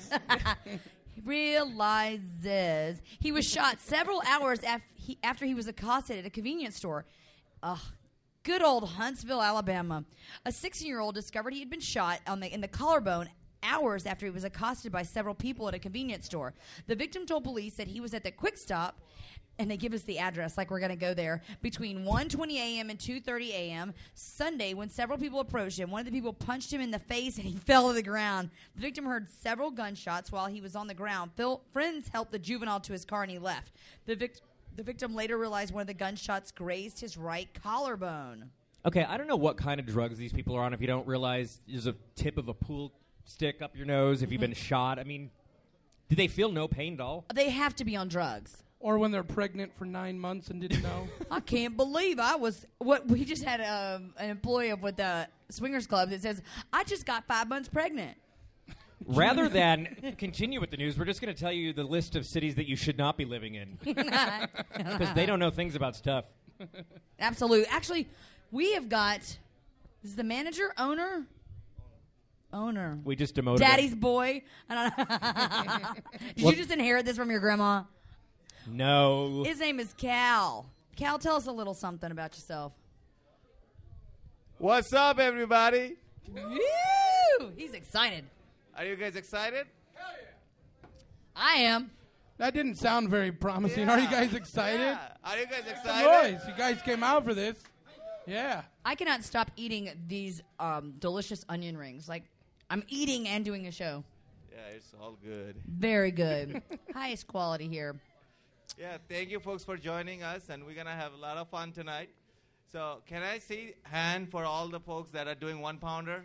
realizes he was shot several hours af- he, after he was accosted at a convenience store. Ugh. Good old Huntsville, Alabama. A sixteen-year-old discovered he had been shot on the in the collarbone hours after he was accosted by several people at a convenience store. The victim told police that he was at the Quick Stop, and they give us the address like we're going to go there, between one twenty a.m. and two thirty a.m. Sunday when several people approached him. One of the people punched him in the face and he fell to the ground. The victim heard several gunshots while he was on the ground. Phil, friends helped the juvenile to his car and he left. The, vic- the victim later realized one of the gunshots grazed his right collarbone. Okay, I don't know what kind of drugs these people are on if you don't realize there's a tip of a pool stick up your nose if you've been shot. I mean, do they feel no pain at all? They have to be on drugs. Or when they're pregnant for nine months and didn't know. I can't believe I was. What we just had um, an employee of with the Swingers Club that says, "I just got five months pregnant." Rather than continue with the news, we're just going to tell you the list of cities that you should not be living in because they don't know things about stuff. Absolutely. Actually, we have got. Is the manager owner? Owner. We just demoted Daddy's him. boy. I don't know. Did What- you just inherit this from your grandma? No. His name is Cal. Cal, tell us a little something about yourself. What's up, everybody? Woo! Ooh, he's excited. Are you guys excited? I am. That didn't sound very promising. Are you guys excited? Yeah. Are you guys Make excited? some noise. You guys came out for this. Yeah. I cannot stop eating these um, delicious onion rings. Like, I'm eating and doing a show. Yeah, it's all good. Very good. Highest quality here. Yeah, thank you folks for joining us, and we're going to have a lot of fun tonight. So can I see hand for all the folks that are doing one pounder?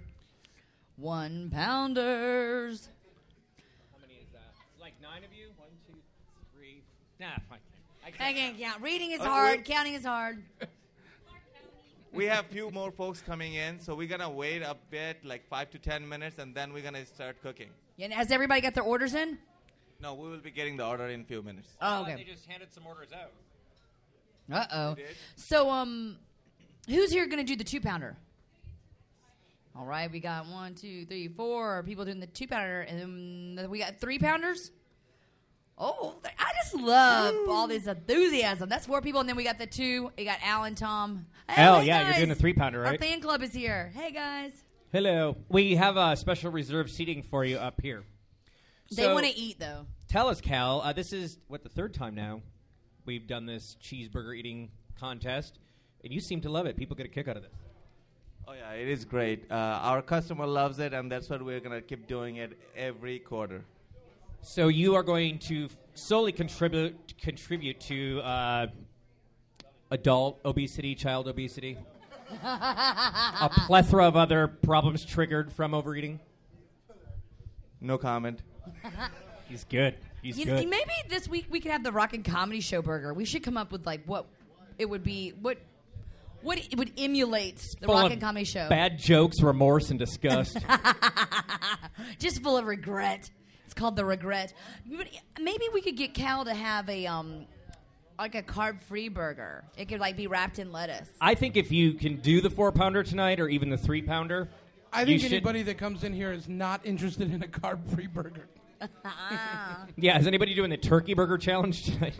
One pounders. How many is that? Like nine of you? One, two, three. Nah, fine. I I can't count. Reading is Uh, hard. wait. Counting is hard. We have few more folks coming in, so we're going to wait a bit, like five to ten minutes, and then we're going to start cooking. Yeah, and has everybody got their orders in? No, we will be getting the order in a few minutes. Oh, They okay. just handed some orders out. Uh-oh. They did? So, um, who's here going to do the two-pounder? All right, we got one, two, three, four people doing the two-pounder, and then we got three-pounders? Oh, th- I just love all this enthusiasm. That's four people, and then we got the two. We got Al and Tom. Hey, Al, hey, yeah, you're guys. doing the three-pounder, Our right? fan club is here. Hey, guys. Hello. We have a special reserved seating for you up here. They So, want to eat, though. Tell us, Cal. Uh, this is, what, the third time now we've done this cheeseburger eating contest, and you seem to love it. People get a kick out of this. Oh, yeah, it is great. Uh, our customer loves it, and that's what we're going to keep doing it every quarter. So you are going to f- solely contribute contribute to uh, adult obesity, child obesity, a plethora of other problems triggered from overeating. No comment. He's good. He's You good. know, maybe this week we could have the Rockin' Comedy Show burger. We should come up with, like, what it would be, what what it would emulate the Full of Rockin' Comedy Show. Bad jokes, remorse, and disgust. Just full of regret. It's called the regret. But maybe we could get Cal to have a um, like a carb-free burger. It could like be wrapped in lettuce. I think if you can do the four pounder tonight, or even the three pounder, I you think should- anybody that comes in here is not interested in a carb-free burger. Yeah, is anybody doing the turkey burger challenge tonight?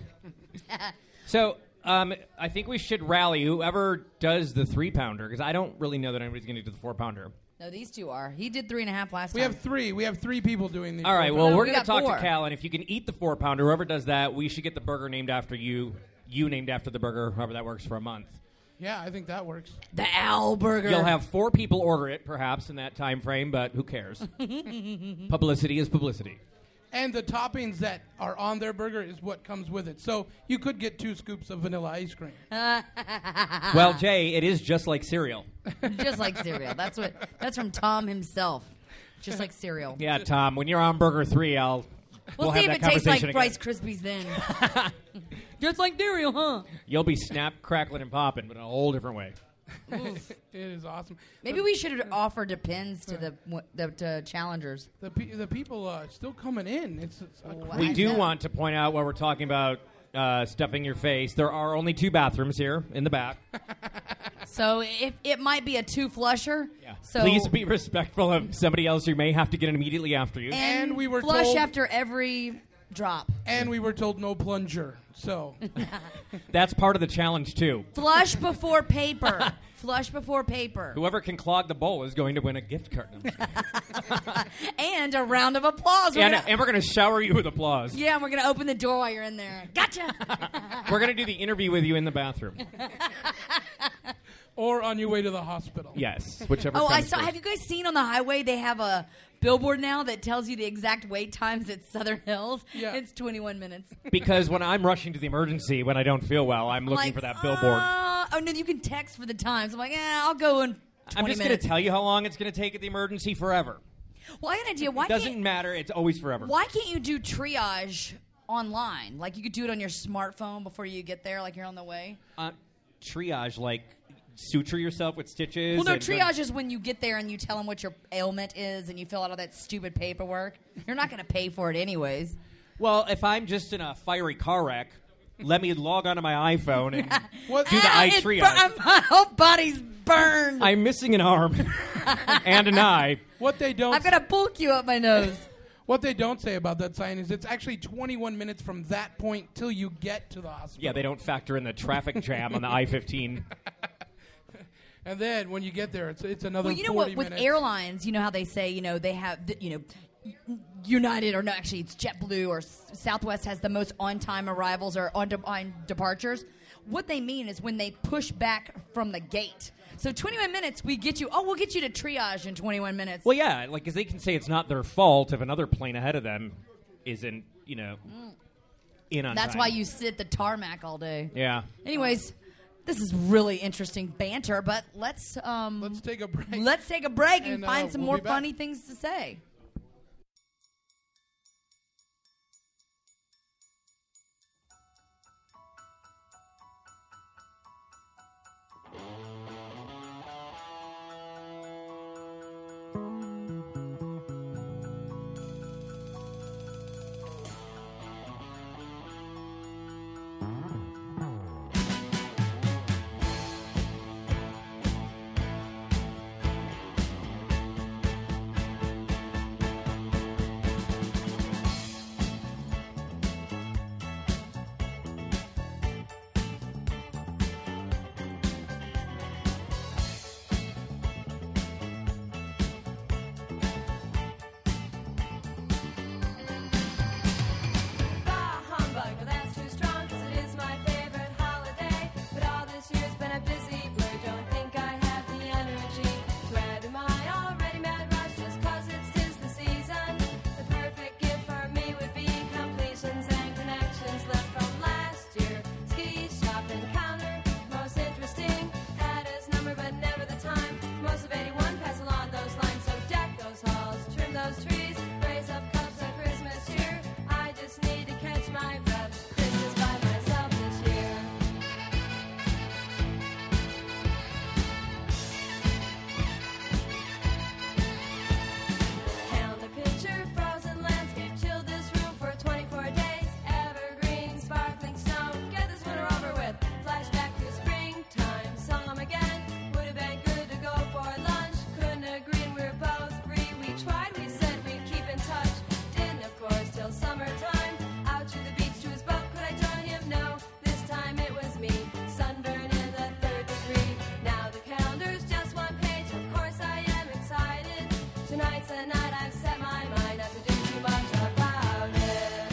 So, um, I think we should rally whoever does the three pounder, because I don't really know that anybody's going to do the four pounder. No, these two are. He did three and a half last We time. have three. We have three people doing these. All right, four well, burgers. we're we going to got talk four. to Cal, and if you can eat the four pounder, whoever does that, we should get the burger named after you, you named after the burger, however that works for a month. Yeah, I think that works. The Owl Burger. You'll have four people order it, perhaps, in that time frame, but who cares? Publicity is publicity. And the toppings that are on their burger is what comes with it. So you could get two scoops of vanilla ice cream. Well, Jay, it is just like cereal. Just like cereal. That's what. That's from Tom himself. Just like cereal. Yeah, Tom, when you're on burger three, I'll We'll, we'll see have if that it tastes like conversation Rice again. Krispies then. Just like cereal, huh? You'll be snap, crackling, and popping, but in a whole different way. It is awesome. Maybe But we should offer depends to the the to challengers. The pe- the people uh, still coming in. It's, it's a Wow. We I do know. want to point out while we're talking about uh, stuffing your face, there are only two bathrooms here in the back. So if it might be a two flusher. Yeah. So Please be respectful of somebody else who may have to get in immediately after you. and, And we were flush told- after every drop. and we were told no plunger. So That's part of the challenge, too. Flush before paper. Flush before paper. Whoever can clog the bowl is going to win a gift card. And a round of applause. We're and, gonna- and we're going to shower you with applause. yeah, we're gonna open the door while you're in there. Gotcha. We're going to do the interview with you in the bathroom. or on your way to the hospital. Yes, whichever Oh, I comes saw. first. Have you guys seen on the highway? They have a billboard now that tells you the exact wait times at Southern Hills. Yeah. It's twenty-one minutes. Because when I'm rushing to the emergency when I don't feel well, I'm looking Like, for that billboard. Uh, oh no, you can text for the times. I'm like, yeah, I'll go in twenty I'm just going minutes. to tell you how long it's going to take at the emergency forever. Well, I got an idea. Why It doesn't can't matter. It's always forever. Why can't you do triage online? Like you could do it on your smartphone before you get there, like you're on the way. Uh, triage, like suture yourself with stitches. Well, no, and- triage is when you get there and you tell them what your ailment is and you fill out all that stupid paperwork. You're not going to pay for it anyways. Well, if I'm just in a fiery car wreck, let me log onto my iPhone and What? do the Ah, eye it's triage. bur- my whole body's burned. I'm missing an arm and an eye. What they don't I've got a bulk you up my nose. what they don't say about that sign is it's actually twenty-one minutes from that point till you get to the hospital. Yeah, they don't factor in the traffic jam on the I fifteen. And then when you get there, it's it's another Well, you know forty what? With minutes. airlines, you know how they say, you know, they have, the, you know, United or no, actually it's JetBlue or S- Southwest has the most on-time arrivals or on-time departures. What they mean is when they push back from the gate. So twenty-one minutes, we get you. Oh, we'll get you to triage in twenty-one minutes. Well, yeah, like because they can say it's not their fault if another plane ahead of them isn't, you know, Mm. in on That's time. why you sit at the tarmac all day. Yeah. Anyways, this is really interesting banter, but let's um, let's take a break. Let's take a break and, And, uh, find some we'll more be back. funny things to say. Bah, humbug, well, that's too strong, 'cause it is my favorite holiday. But all this year's been a busy blur, don't think I have the energy. Where do my already mad rush, just 'cause it's tis the season? The perfect gift for me would be completions and connections left from last year. Ski shop encounter, most interesting. Had his number, but never the time. Most of eighty-one pass along those lines, so deck those halls, trim those trees, raise up cups of Christmas cheer. I just need to catch my breath. Christmas by myself this year. Calendar picture, frozen landscape, chill this room for twenty-four days. Evergreen, sparkling snow, get this winter over with. Flashback to springtime, saw him again. Would have been good to go for lunch. Couldn't agree, and we were both free. We tried, we said we'd keep in touch. Didn't, of course, till summertime. Out to the beach to his boat, could I join him? No, this time it was me. Sunburn in the third degree. Now the calendar's just one page. Of course I am excited. Tonight's the night I've set my mind not to do too much about it.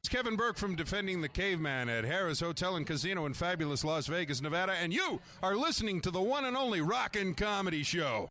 It's Kevin Burke from Defending the Caveman at Harrah's Hotel and Casino in fabulous Las Vegas, Nevada, and you are listening to the one and only Rockin' Comedy Show.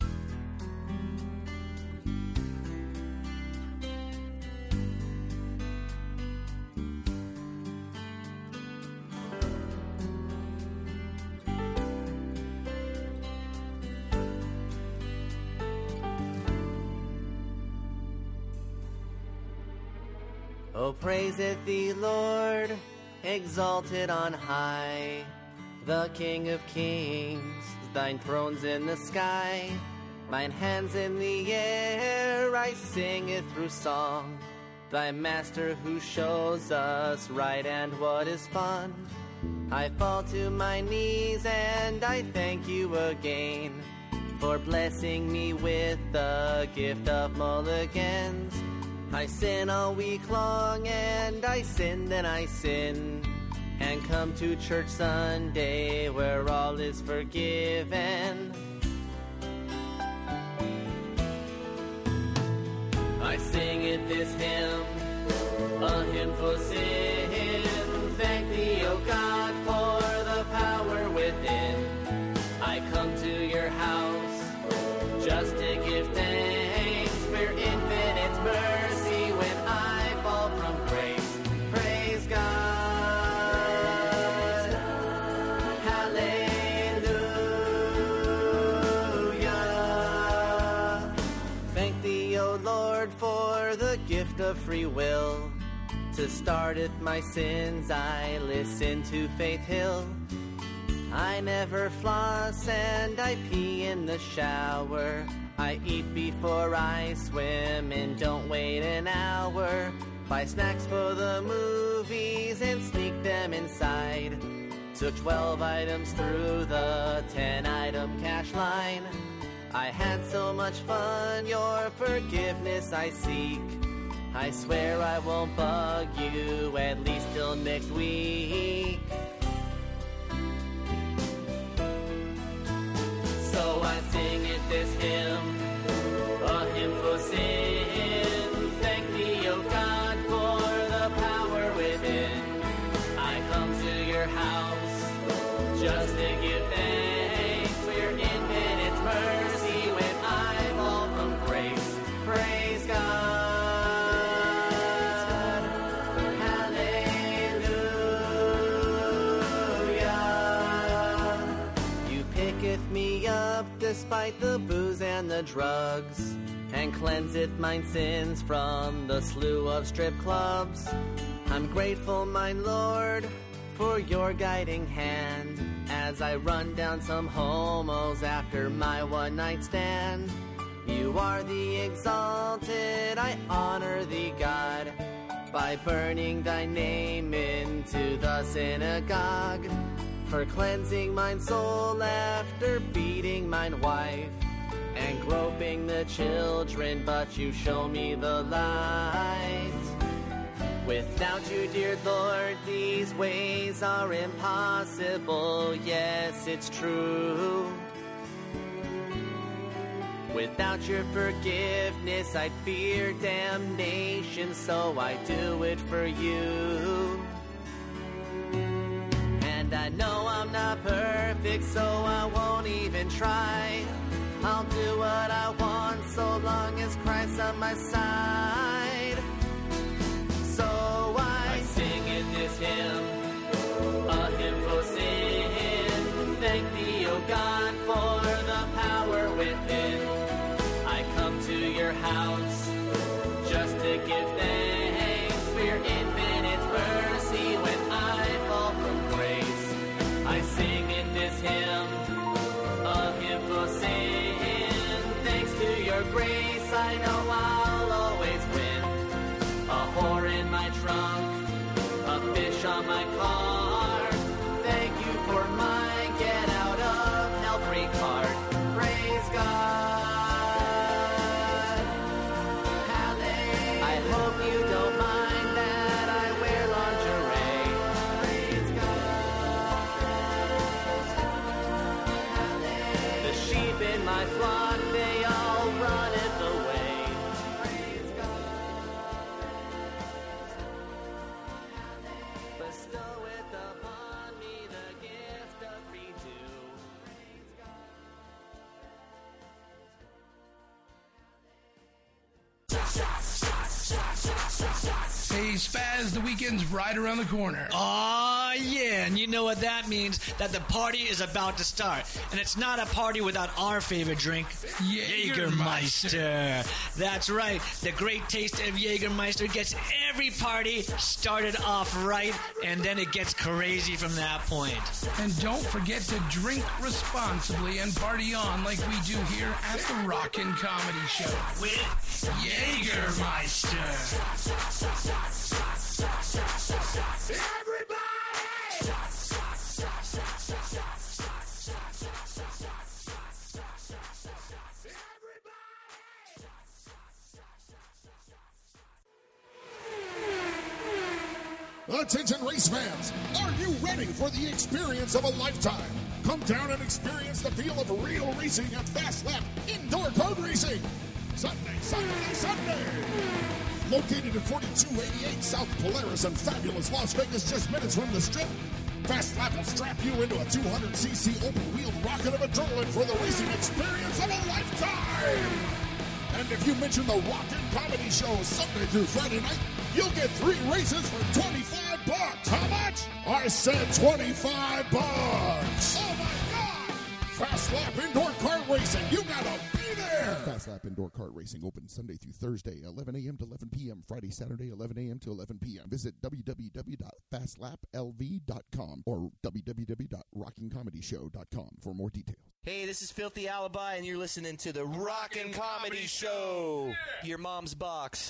Oh, praise it thee, Lord, exalted on high, the King of kings, thine throne's in the sky, mine hands in the air, I sing it through song, thy master who shows us right and what is fun. I fall to my knees and I thank you again for blessing me with the gift of mulligans. I sin all week long and I sin, then I sin, and come to church Sunday where all is forgiven. I sing it this hymn, a hymn for sin. Thank thee, O God, for the power within. I come to your house just to give thanks for your infinite mercy when I fall from grace. Praise God. Hallelujah. Thank thee, O Lord, for the gift of free will. To starteth my sins, I listen to Faith Hill. I never floss and I pee in the shower. I eat before I swim and don't wait an hour. Buy snacks for the movies and sneak them inside. Took twelve items through the ten-item cash line. I had so much fun, your forgiveness I seek. I swear I won't bug you, at least till next week. So I sing it this hymn, a hymn for sin. Thank thee, O God, for the power within. I come to your house just to give thanks for your infinite mercy when I fall from grace. Praise God. Despite the booze and the drugs, and cleanseth mine sins from the slew of strip clubs. I'm grateful, mine Lord, for your guiding hand as I run down some homos after my one-night stand. You are the exalted, I honor thee, God, by burning thy name into the synagogue. For cleansing mine soul after beating mine wife and groping the children, but you show me the light. Without you, dear Lord, these ways are impossible. Yes, it's true. Without your forgiveness, I'd fear damnation, so I do it for you. And I know I'm not perfect, so I won't even try. I'll do what I want so long as Christ's on my side. So I, I sing in this hymn, a hymn for sin. Thank thee, O God, for the power within. I come to your house just to give thanks for your infinite mercy when I fall from grace. I sing in this hymn, a hymn for sin. Thanks to your grace, I know I'll always win. A whore in my trunk, a fish on my car. Thank you for my get out of hell free card. Praise God. Hallelujah. I hope you don't mind that I wear lingerie. Praise God. The sheep in my flock, they all run it the way. Spaz, the weekend's right around the corner. Aw, yeah, and you know what that means, that the party is about to start. And it's not a party without our favorite drink, Jägermeister. That's right, the great taste of Jägermeister gets every party started off right, and then it gets crazy from that point. And don't forget to drink responsibly and party on like we do here at the Rockin' Comedy Show. With Jägermeister. Attention race fans, are you ready for the experience of a lifetime? Come down and experience the feel of real racing at Fast Lap Indoor Kart Racing. Sunday, Sunday, Sunday. Located at forty-two eighty-eight South Polaris in fabulous Las Vegas, just minutes from the Strip, Fast Lap will strap you into a two hundred c c open-wheeled rocket of adrenaline for the racing experience of a lifetime. And if you mention the Rockin' Comedy Show Sunday through Friday night, you'll get three races for twenty-five bucks. How much? I said twenty-five bucks. Oh my God! Fast Lap Indoor Kart Racing. You gotta be there. Fast Lap Indoor Kart Racing open Sunday through Thursday, eleven a.m. to eleven p.m. Friday, Saturday, eleven a.m. to eleven p.m. Visit w w w dot fast lap l v dot com or w w w dot rockin comedy show dot com for more details. Hey, this is Filthy Alibi, and you're listening to the Rockin' Comedy Show. Your mom's box.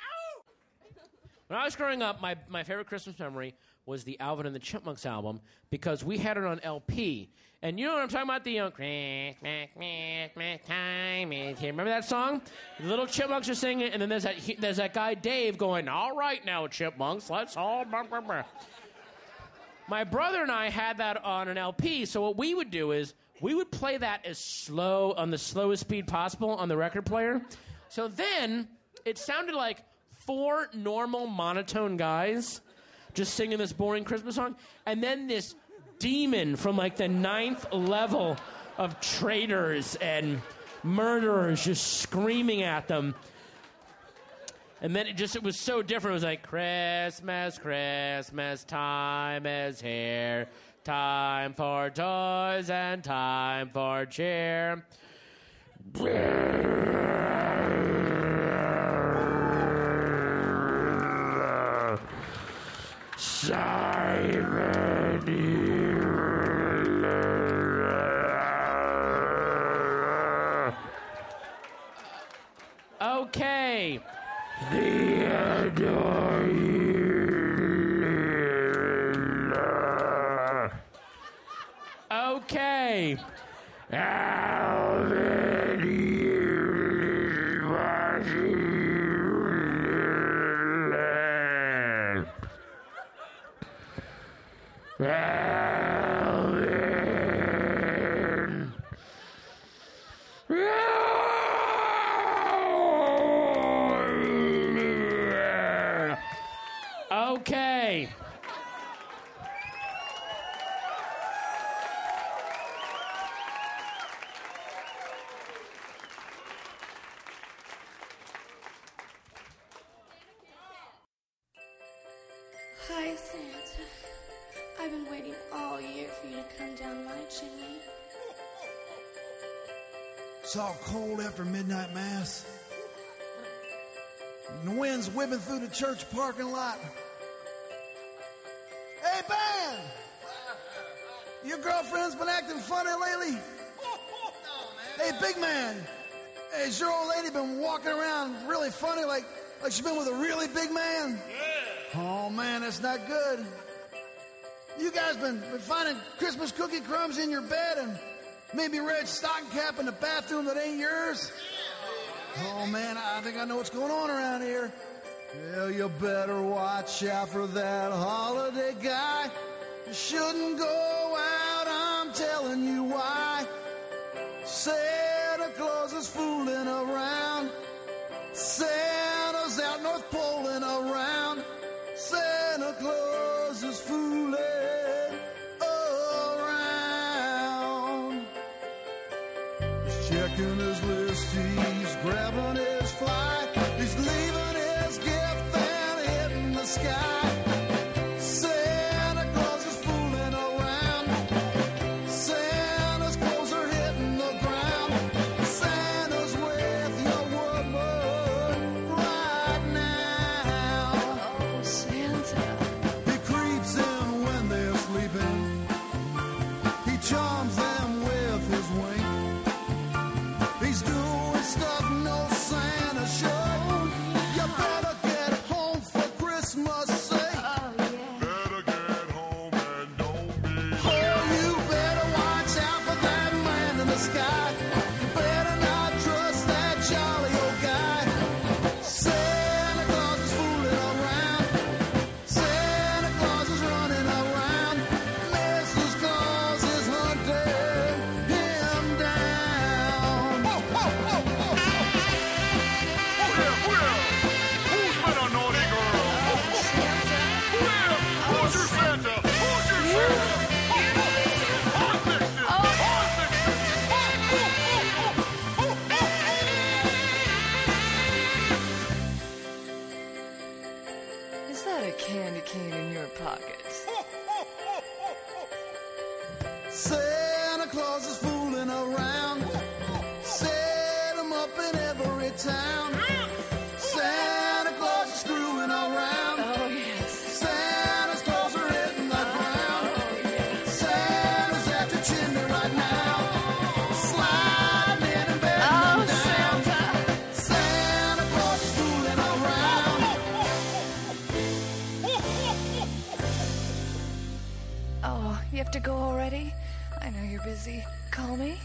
When I was growing up, my, my favorite Christmas memory was the Alvin and the Chipmunks album because we had it on L P. And you know what I'm talking about? The uh, Christmas, Christmas time is here. Remember that song? The little chipmunks are singing, and then there's that he, there's that guy Dave going, "All right now, chipmunks, let's all..." Blah, blah, blah. My brother and I had that on an L P, so what we would do is we would play that as slow, on the slowest speed possible on the record player. So then it sounded like four normal monotone guys just singing this boring Christmas song, and then this demon from like the ninth level of traitors and murderers just screaming at them. And then it just, it was so different. It was like, Christmas, Christmas time is here. Time for toys and time for cheer. Okay. The adore you. Okay. Alvin, you was Alvin. Okay. Hi, Santa. I've been waiting all year for you to come down my chimney. It's all cold after midnight mass. And the wind's whipping through the church parking lot. Hey, band! Your girlfriend's been acting funny lately? Hey, big man! Hey, has your old lady been walking around really funny, like, like she's been with a really big man? Yeah. Oh, man, that's not good. You guys been, been finding Christmas cookie crumbs in your bed and maybe red stocking cap in the bathroom that ain't yours? Oh, man, I think I know what's going on around here. Well, you better watch out for that holiday guy. You shouldn't go out, I'm telling you why. Santa Claus is fooling around. Santa's out North Poling around. Santa Claus is fooling around. He's checking his list, he's grabbing his fly. He's leaving his gift and hitting the sky. candy cane in your pocket. Santa Claus is fooling around. Set him up in every town. Santa Claus is screwing around. Oh, yes. Santa's clothes are hitting the ground. Santa's at your chimney right now. Sliding in and bedding Oh, down. Santa. Santa Claus is fooling around. Oh, you have to go already? I know you're busy. Call me.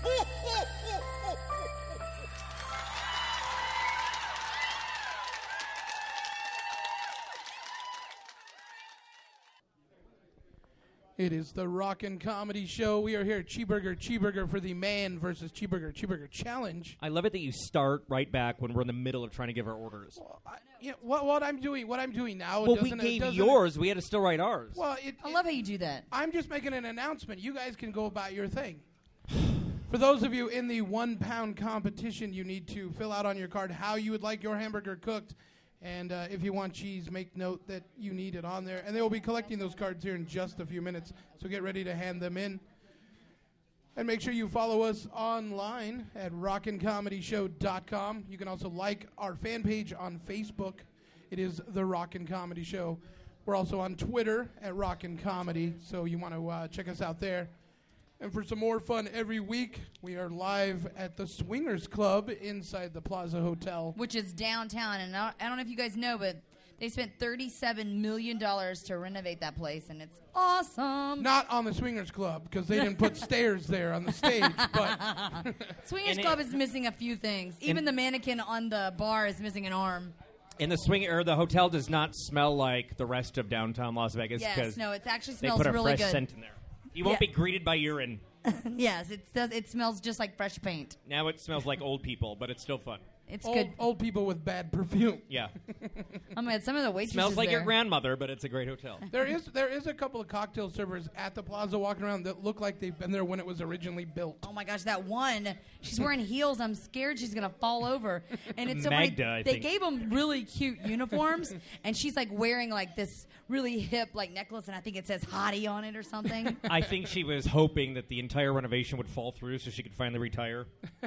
It is the Rockin' Comedy Show. We are here at Cheeseburger, Cheeseburger for the Man versus Cheeseburger, Cheeseburger Challenge. I love it that you start right back when we're in the middle of trying to give our orders. Yeah, what, what I'm doing, what I'm doing now. Well, it we doesn't- it gave doesn't- yours. We had to still write ours. Well, it, I love how you do that. I'm just making an announcement. You guys can go about your thing. For those of you in the one-pound competition, you need to fill out on your card how you would like your hamburger cooked. And uh, if you want cheese, make note that you need it on there. And they will be collecting those cards here in just a few minutes. So get ready to hand them in. And make sure you follow us online at rockin comedy show dot com. You can also like our fan page on Facebook. It is The Rockin' Comedy Show. We're also on Twitter at Rockin' Comedy, so you want to uh, check us out there. And for some more fun every week, we are live at the Swingers Club inside the Plaza Hotel. Which is downtown. And I I don't know if you guys know, but they spent thirty-seven million dollars to renovate that place, and it's awesome. Not on the Swingers Club, because they didn't put stairs there on the stage. But Swingers And Club it- is missing a few things. Even the mannequin on the bar is missing an arm. And the swing or the hotel does not smell like the rest of downtown Las Vegas. Yes, 'cause no, it actually they smells put a really fresh good. scent in there. You won't Yeah. be greeted by urine. Yes, it does. It smells just like fresh paint. Now it smells like old people, but it's still fun. It's old, good. Old people with bad perfume. Yeah. Oh man, some of the waitresses Smells like there. your grandmother, but it's a great hotel. There is there is a couple of cocktail servers at the Plaza walking around that look like they've been there when it was originally built. Oh my gosh, that one! She's wearing heels. I'm scared she's gonna fall over. And it's so Magda, funny. I They think. gave them really cute uniforms, and she's like wearing like this really hip like necklace, and I think it says "Hottie" on it or something. I think she was hoping that the entire renovation would fall through so she could finally retire.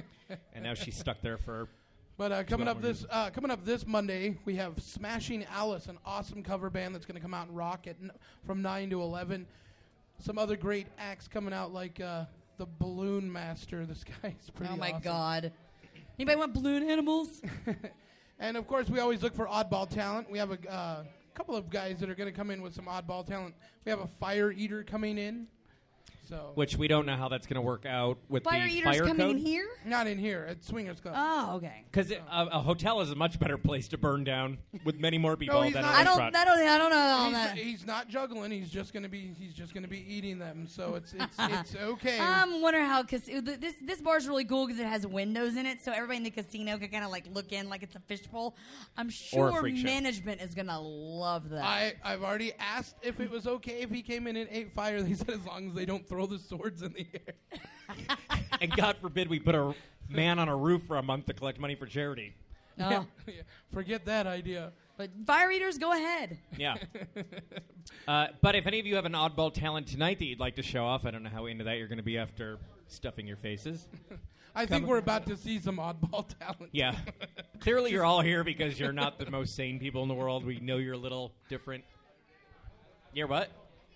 And now she's stuck there for... But uh, coming Twelve up more this uh, coming up this Monday, we have Smashing Alice, an awesome cover band that's going to come out and rock at n- from nine to eleven. Some other great acts coming out like uh, the Balloon Master. This guy's pretty. Oh my awesome. god! Anybody want balloon animals? And of course, we always look for oddball talent. We have a uh, couple of guys that are going to come in with some oddball talent. We have a fire eater coming in. So Which we don't know how that's going to work out with Fire the eaters fire coming code. in here? Not in here at Swingers Club. Oh, okay. Because a, a hotel is a much better place to burn down with many more people he's than not. a I don't. restaurant. I don't. I don't know all He's, that. he's not juggling. He's just going to be. He's just going to be eating them. So it's it's it's okay. I'm wondering how because this this bar is really cool because it has windows in it, so everybody in the casino can kind of like look in like it's a fishbowl. I'm Or a sure freak show. management is gonna love that. I, I've already asked if it was okay if he came in and ate fire. They said as long as they don't throw the swords in the air. And God forbid we put a man on a roof for a month to collect money for charity. No. Yeah, yeah. Forget that idea. But fire eaters, go ahead. Yeah. uh, but if any of you have an oddball talent tonight that you'd like to show off, I don't know how into that you're going to be after stuffing your faces. I think we're about to see some oddball talent. Yeah. Clearly you're all here because you're not the most sane people in the world. We know you're a little different. You're what?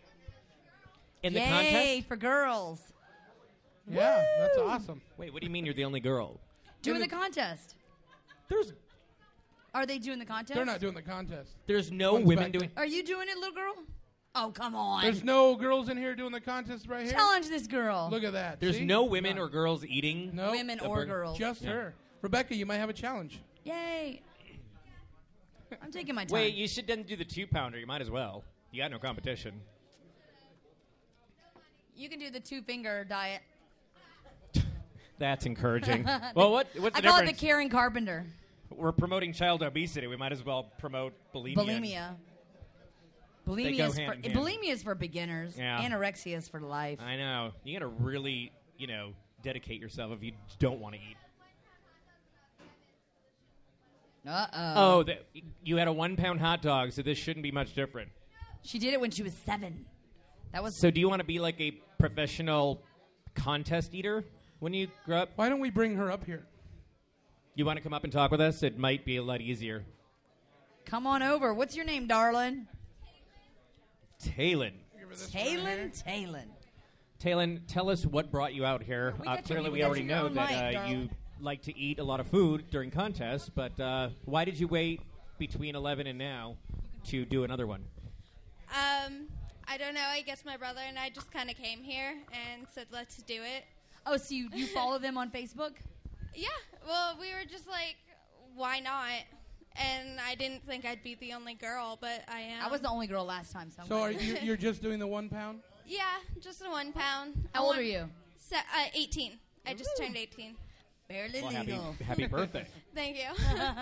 In the Yay contest? for girls. Yeah, that's Woo! awesome. Wait, what do you mean you're the only girl? Doing the contest. There's Are they doing the contest? They're not doing the contest. There's no One's women back doing... Are you doing it, little girl? Oh, come on. There's no girls in here doing the contest right here. Challenge this girl. Look at that. There's See? no women or girls eating... No. Women the or burger? girls. Just Yeah. her. Rebecca, you might have a challenge. Yay. I'm taking my time. Wait, you should then do the two-pounder. You might as well. You got no competition. You can do the two finger diet. That's encouraging. Well, what? What's I the call difference? it the Karen Carpenter. We're promoting child obesity. We might as well promote bulimia. Bulimia. They Bulimia go is, hand for, in hand. bulimia is for beginners. Yeah. Anorexia is for life. I know. You got to really, you know, dedicate yourself if you don't want to eat. Uh-oh. Oh, the, you had a one-pound hot dog, so this shouldn't be much different. She did it when she was seven. That was So do you want to be like a professional contest eater when you grow up? Why don't we bring her up here? You want to come up and talk with us? It might be a lot easier. Come on over. What's your name, darling? Talon. Talon. Talon. Talon, tell us what brought you out here. We Uh, got you- clearly, we we got already you your know own that mic, uh, darling. you like to eat a lot of food during contests, but uh, why did you wait between eleven and now to do another one? Um, I don't know. I guess my brother and I just kind of came here and said, let's do it. Oh, so you, you follow them on Facebook? Yeah. Well, we were just like, why not? And I didn't think I'd be the only girl, but I am. I was the only girl last time. So, I'm So are glad. you, you're just doing the one pound? Yeah, just a one pound. How I old want- are you? Se- uh, eighteen. I just turned eighteen. Barely Well, happy, legal. happy birthday. Thank you.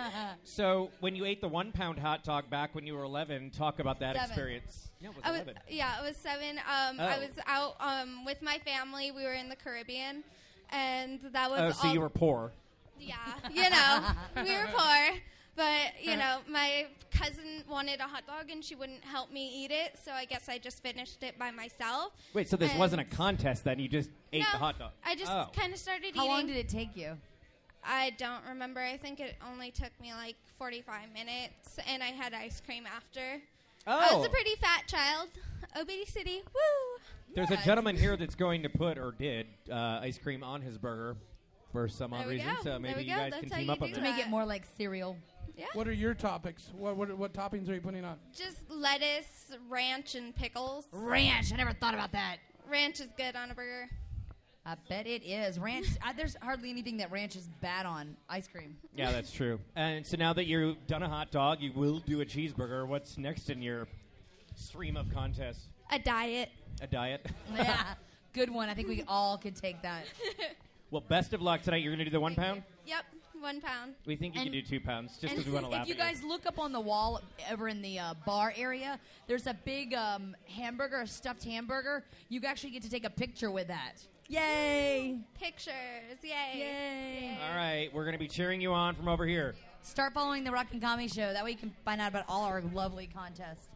So, when you ate the one pound hot dog back when you were eleven, talk about that Seven. experience. Yeah, it was I was, eleven. yeah, I was seven. Um, I Oh. was out um, with my family. We were in the Caribbean, and that was Oh, so all you were poor. Yeah, you know, we were poor, but you know, my cousin wanted a hot dog and she wouldn't help me eat it, so I guess I just finished it by myself. Wait, so this And- wasn't a contest then? You just ate No, the hot dog? I just Oh. kind of started How eating. long did it take you? I don't remember. I think it only took me like forty-five minutes, and I had ice cream after. I Oh. was a pretty fat child. Obesity, woo! There's a gentleman here that's going to put, or did, uh, ice cream on his burger for some odd There we reason. go. So There maybe we you go. guys That's can how team you up on do To that. make it more like cereal. Yeah. What are your topics? What, what what toppings are you putting on? Just lettuce, ranch, and pickles. Ranch. I never thought about that. Ranch is good on a burger. I bet it is. Ranch. I, there's hardly anything that ranch is bad on. Ice cream. Yeah, that's true. And so now that you've done a hot dog, you will do a cheeseburger. What's next in your stream of contests? A diet. A diet? Yeah. Good one. I think we all could take that. Well, best of luck tonight. You're going to do the one pound? Yep, one pound. We think you And- can do two pounds, just And because we want to laugh if you at guys look up on the wall over in the uh, bar area, there's a big um, hamburger, a stuffed hamburger. You actually get to take a picture with that. Yay! Pictures, yay. Yay. All right, we're going to be cheering you on from over here. Start following the Rock and Comedy Show. That way you can find out about all our lovely contests.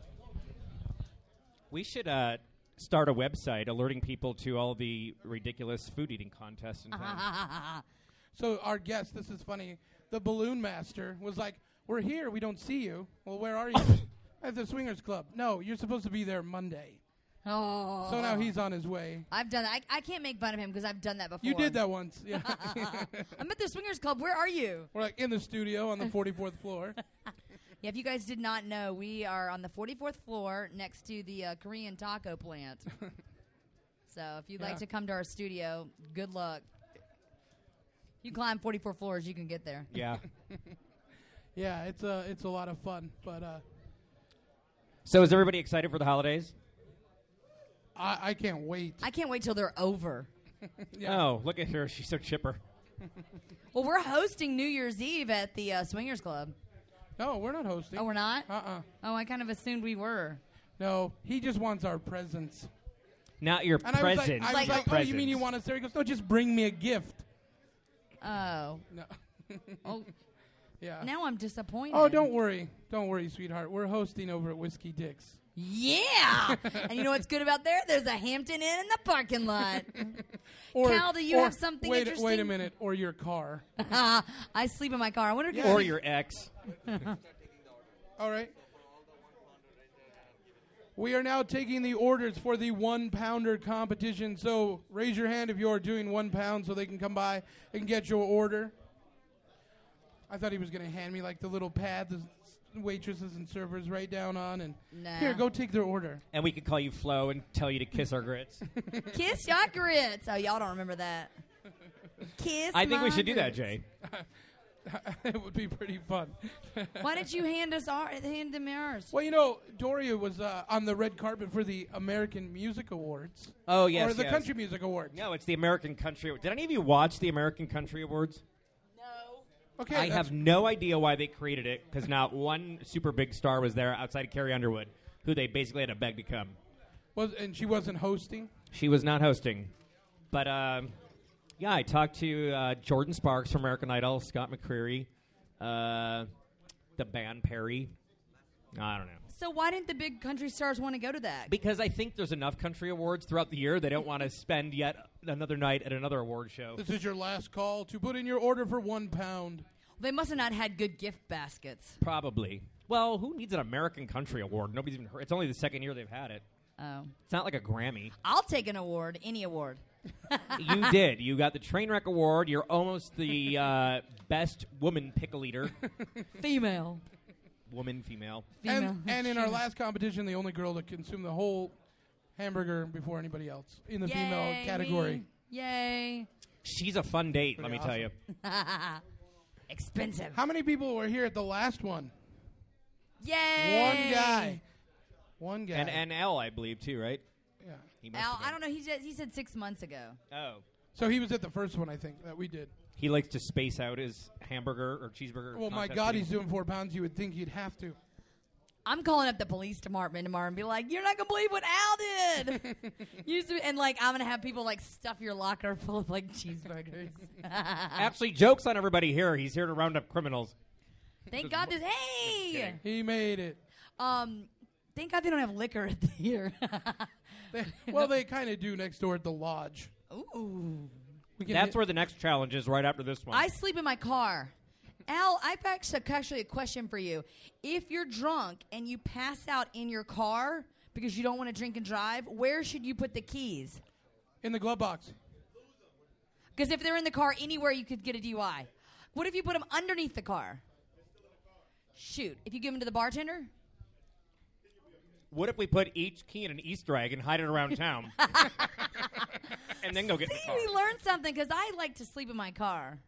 We should uh, start a website alerting people to all the ridiculous food eating contests in town. So our guest, this is funny, the balloon master was like, "We're here. We don't see you." Well, where are you? At the Swingers Club. No, you're supposed to be there Monday. Oh. So now he's on his way. I've done that. I, I can't make fun of him because I've done that before. You did that once. Yeah. I'm at the Swingers Club. Where are you? We're like in the studio on the forty-fourth floor. Yeah, if you guys did not know, we are on the forty-fourth floor next to the uh, Korean taco plant. So if you'd Yeah. like to come to our studio, good luck. You climb forty-four floors, you can get there. Yeah. Yeah, it's a it's a lot of fun, but uh, So is everybody excited for the holidays? I, I can't wait. I can't wait till they're over. Oh, look at her. She's so chipper. Well, we're hosting New Year's Eve at the uh, Swingers Club. No, we're not hosting. Oh, we're not? Uh-uh. Oh, I kind of assumed we were. No, he just wants our presents. Not your And I was like, presents. I was like, oh, you mean you want us there? He goes, no, just bring me a gift. Oh. No. Oh. Yeah. Now I'm disappointed. Oh, don't worry. Don't worry, sweetheart. We're hosting over at Whiskey Dick's. Yeah! And you know what's good about there? There's a Hampton Inn in the parking lot. Cal, do you or- have something wait, interesting? Wait a minute. Or your car. I sleep in my car. I wonder if Or your ex. All right. We are now taking the orders for the one pounder competition. So raise your hand if you're doing one pound so they can come by and get your order. I thought he was going to hand me like the little pad the s- waitresses and servers write down on and Nah. here, go take their order. And we could call you Flo and tell you to kiss our grits. Kiss your grits. Oh, y'all don't remember that. Kiss I think we my should do that, grits. Jay. It would be pretty fun. Why did you hand us our, hand them ours? Well, you know, Doria was uh, on the red carpet for the American Music Awards. Oh, yes, Or the yes. Country Music Awards. No, it's the American Country. Did any of you watch the American Country Awards? Okay, I that's- have no idea why they created it because not one super big star was there outside of Carrie Underwood, who they basically had to beg to come. Was, and she wasn't hosting? She was not hosting. But, um, yeah, I talked to uh, Jordan Sparks from American Idol, Scott McCreery, uh, the band Perry. I don't know. So why didn't the big country stars want to go to that? Because I think there's enough country awards throughout the year. They don't want to spend yet another night at another award show. This is your last call to put in your order for one pound. They must have not had good gift baskets. Probably. Well, who needs an American Country Award? Nobody's even heard. It's only the second year they've had it. Oh. It's not like a Grammy. I'll take an award, any award. You did. You got the Trainwreck Award. You're almost the uh, best woman pickle eater. Female. Woman, female. And, and in our last competition, the only girl to consume the whole hamburger before anybody else in the Yay, female category. me. Yay. She's a fun date, let me Pretty tell you. Expensive. How many people were here at the last one? Yay. One guy. One guy. And and L, I believe, too, right? Yeah. He must Al, have been. I don't know. He just, he said six months ago. Oh. So he was at the first one, I think, that we did. He likes to space out his hamburger or cheeseburger. Well, my contest God, eating. he's doing four pounds. You would think he'd have to. I'm calling up the police department tomorrow and be like, you're not going to believe what Al did. Used to, and, like, I'm going to have people, like, stuff your locker full of, like, cheeseburgers. Actually, joke's on everybody here. He's here to round up criminals. Thank God this. Hey! He made it. Um, thank God they don't have liquor at the here. They, well, they kind of do next door at the lodge. Ooh. We can That's hit- where the next challenge is, right after this one. I sleep in my car. Al, I've actually, actually a question for you. If you're drunk and you pass out in your car because you don't want to drink and drive, where should you put the keys? In the glove box. Because if they're in the car, anywhere you could get a D U I. What if you put them underneath the car? Shoot. If you give them to the bartender? What if we put each key in an Easter egg and hide it around town? And then go get in See, the car. we learned something because I like to sleep in my car.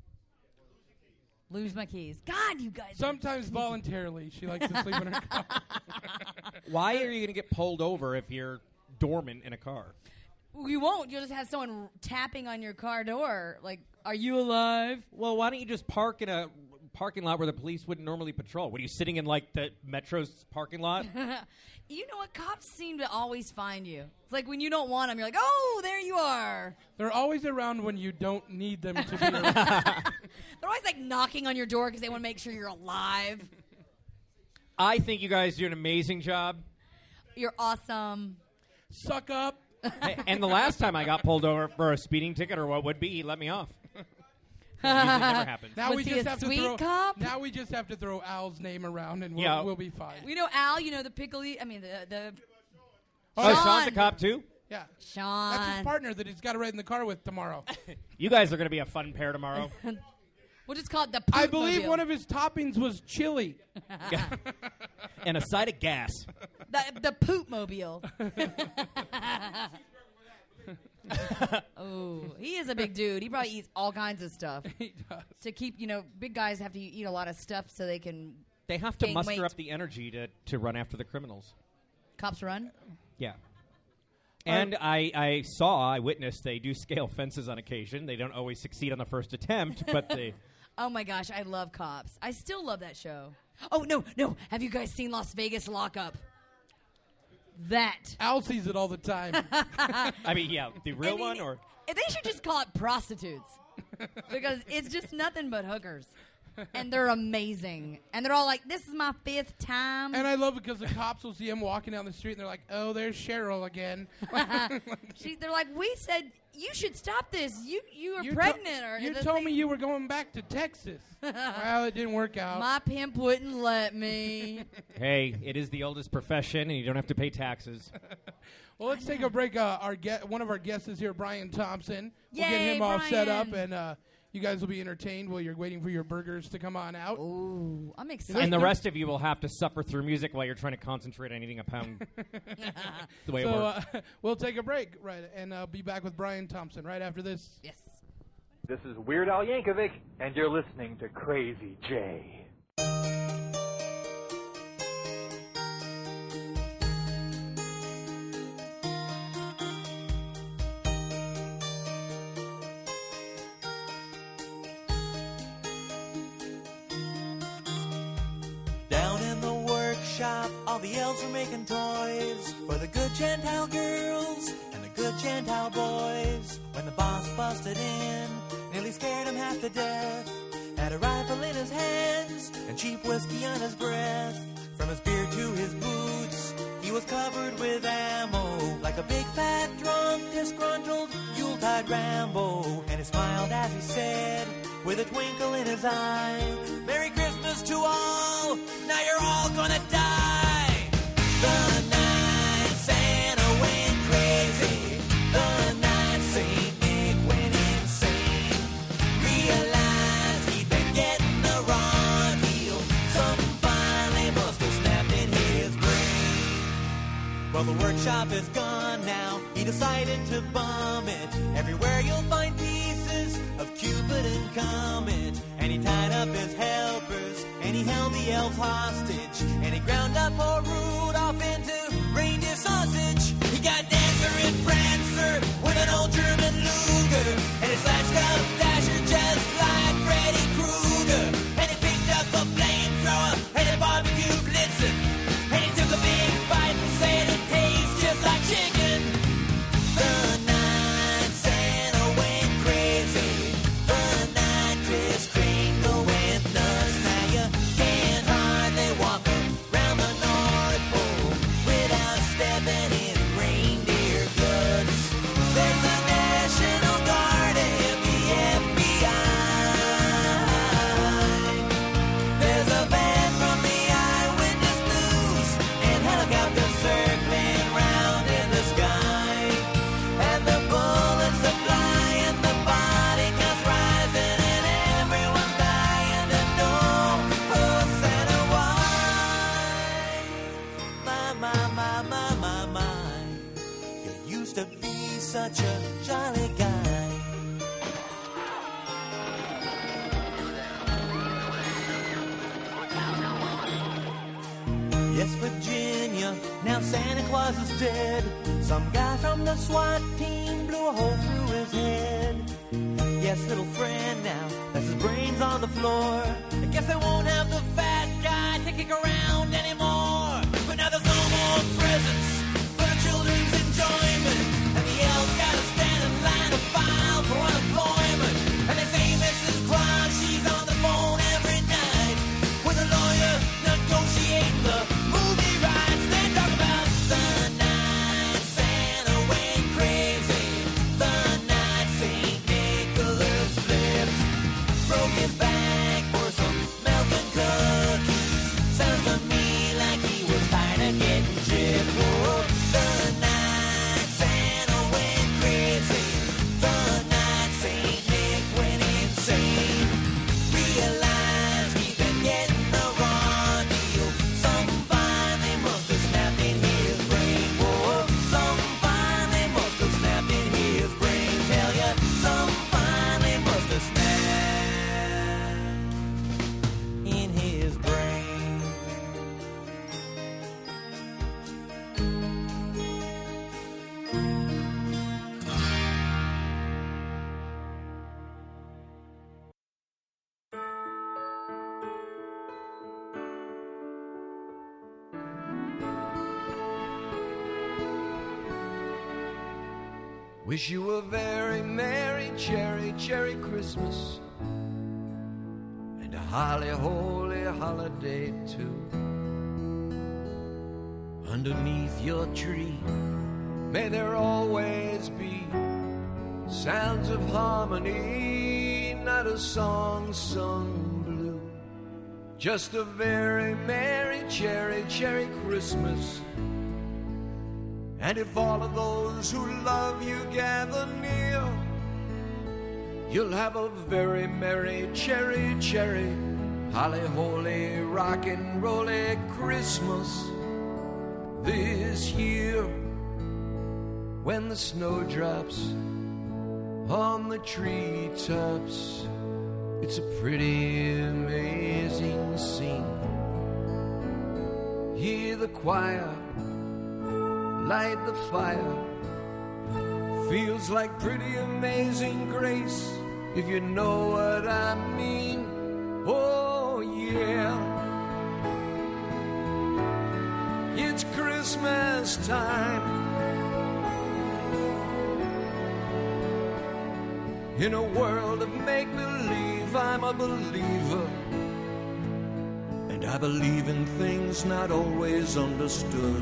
Lose my keys. God, you guys. Sometimes voluntarily, she likes to sleep in her car. Why are you going to get pulled over if you're dormant in a car? You won't. You'll just have someone tapping on your car door. Like, are you alive? Well, why don't you just park in a parking lot where the police wouldn't normally patrol? What, are you sitting in, like, the Metro's parking lot? You know what? Cops seem to always find you. It's like when you don't want them, you're like, oh, there you are. They're always around when you don't need them to be around. They're always, like, knocking on your door because they want to make sure you're alive. I think you guys do an amazing job. You're awesome. Suck up. Hey, and the last time I got pulled over for a speeding ticket or what would be, he let me off. Usually never happens. Now Was we he just a have sweet to throw. cop? Now we just have to throw Al's name around, and we'll, Yeah. we'll be fine. We know Al, you know, the pickle, I mean, the... the Oh, Sean. Sean's a cop, too? Yeah. Sean. That's his partner that he's got to ride in the car with tomorrow. You guys are going to be a fun pair tomorrow. We'll just call it the I poop believe mobile. one of his toppings was chili. And a side of gas. The, the poop mobile. Oh, he is a big dude. He probably eats all kinds of stuff. He does. To keep, you know, big guys have to eat a lot of stuff so they can They have to gain muster weight. up the energy to, to run after the criminals. Cops run? Yeah. And I, I saw, I witnessed, they do scale fences on occasion. They don't always succeed on the first attempt, but they... Oh, my gosh. I love Cops. I still love that show. Oh, no, no. Have you guys seen Las Vegas Lockup? That. Al sees it all the time. I mean, yeah, the real I mean, one or... They should just call it prostitutes. Because it's just nothing but hookers. And they're amazing. And they're all like, this is my fifth time. And I love it because the cops will see him walking down the street, and they're like, oh, there's Cheryl again. she, they're like, we said you should stop this. You you are You pregnant. to- or you the told thing- me you were going back to Texas. Well, it didn't work out. My pimp wouldn't let me. Hey, it is the oldest profession, and you don't have to pay taxes. Well, let's take a break. Uh, our ge- one of our guests is here, Brian Thompson. We'll get Yay, him all set up, Brian. and uh, you guys will be entertained while you're waiting for your burgers to come on out. Ooh, I'm excited. And the rest of you will have to suffer through music while you're trying to concentrate on eating a pound. That's the way so, it works. Uh, we'll take a break, right, and uh, be back with Brian Thompson right after this. Yes. This is Weird Al Yankovic, and you're listening to Crazy Jay. Down in the workshop, all the elves were making toys for the good Gentile girls and the good Gentile boys. When the boss busted in, nearly scared him half to death. Had a rifle in his hands and cheap whiskey on his breath. From From his beard to his boots, he was covered with ammo, like a big fat drunk, disgruntled Yuletide Rambo. And he smiled as he said, with a twinkle in his eye, Merry Christmas to all, now you're all gonna die. The night Santa went crazy, the night Saint Nick went insane, realized he'd been getting the wrong deal, something finally must have snapped in his brain. Well, the workshop is gone now, he decided to bum it. Everywhere you'll find pieces of Cupid and Comet. And he tied up his helpers, and he held the elves hostage, and he ground up poor Rudolph into reindeer sausage. He got Dancer and Prancer with an old German Luger, and he slashed up Dasher just like Freddy Krueger. And he picked up a flamethrower, and he barbecued Blitzen, and he took a big bite and said it tastes just like chicken. The night Santa went crazy, the night Kris Kringle went nuts. Now you can't hardly walk around the North Pole without stepping in reindeer guts. There's the National Guard and the F B I. There's a van from the Eyewitness News and helicopters circling round in the sky. And the bullets are flying, the body counts rising, and everyone's dying to know who Santa was. My, my, my, my, my, my. You used to be such a jolly guy. Yes, Virginia, now Santa Claus is dead. Some guy from the SWAT team blew a hole through his head. Yes, little friend now, that's his brains on the floor. I guess they won't have the fat guy to kick around anymore. But now there's no more presents for the children's enjoyment, and the elves gotta stand in line to file for unemployment. And they say Missus Claus, she's on the phone every night with a lawyer negotiating the movie rights. They talk about the night Santa went crazy, the night Saint Nicholas flipped, broke his back for some milk and cookies. Sounds to me like he was tired of getting gypped. Oh, the night Santa went crazy, the night Saint Nick went insane, realized he'd been getting the wrong deal. Something finally must have snapped in his brain. Whoa, something finally must have snapped in his brain. Tell ya, something finally must have snapped in his brain. Wish you a very merry, cherry, cherry Christmas and a holly, holy holiday too. Underneath your tree, may there always be sounds of harmony, not a song sung blue. Just a very merry, cherry, cherry Christmas. And if all of those who love you gather near, you'll have a very merry, cherry, cherry, holly, holy, rock and rolly Christmas this year. When the snow drops on the treetops, it's a pretty amazing scene. Hear the choir, light the fire. Feels like pretty amazing grace, if you know what I mean. Oh yeah, it's Christmas time in a world of make-believe. I'm a believer, and And I believe in things not always understood.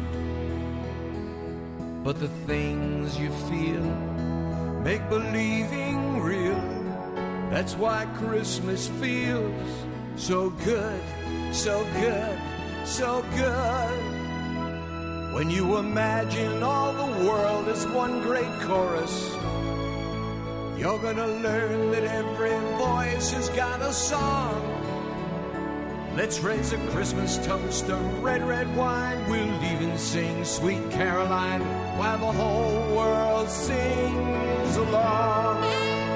But the things you feel make believing real. That's why Christmas feels so good, so good, so good. When you imagine all the world as one great chorus, you're gonna learn that every voice has got a song. Let's raise a Christmas toast of red, red wine. We'll even sing Sweet Caroline while the whole world sings along.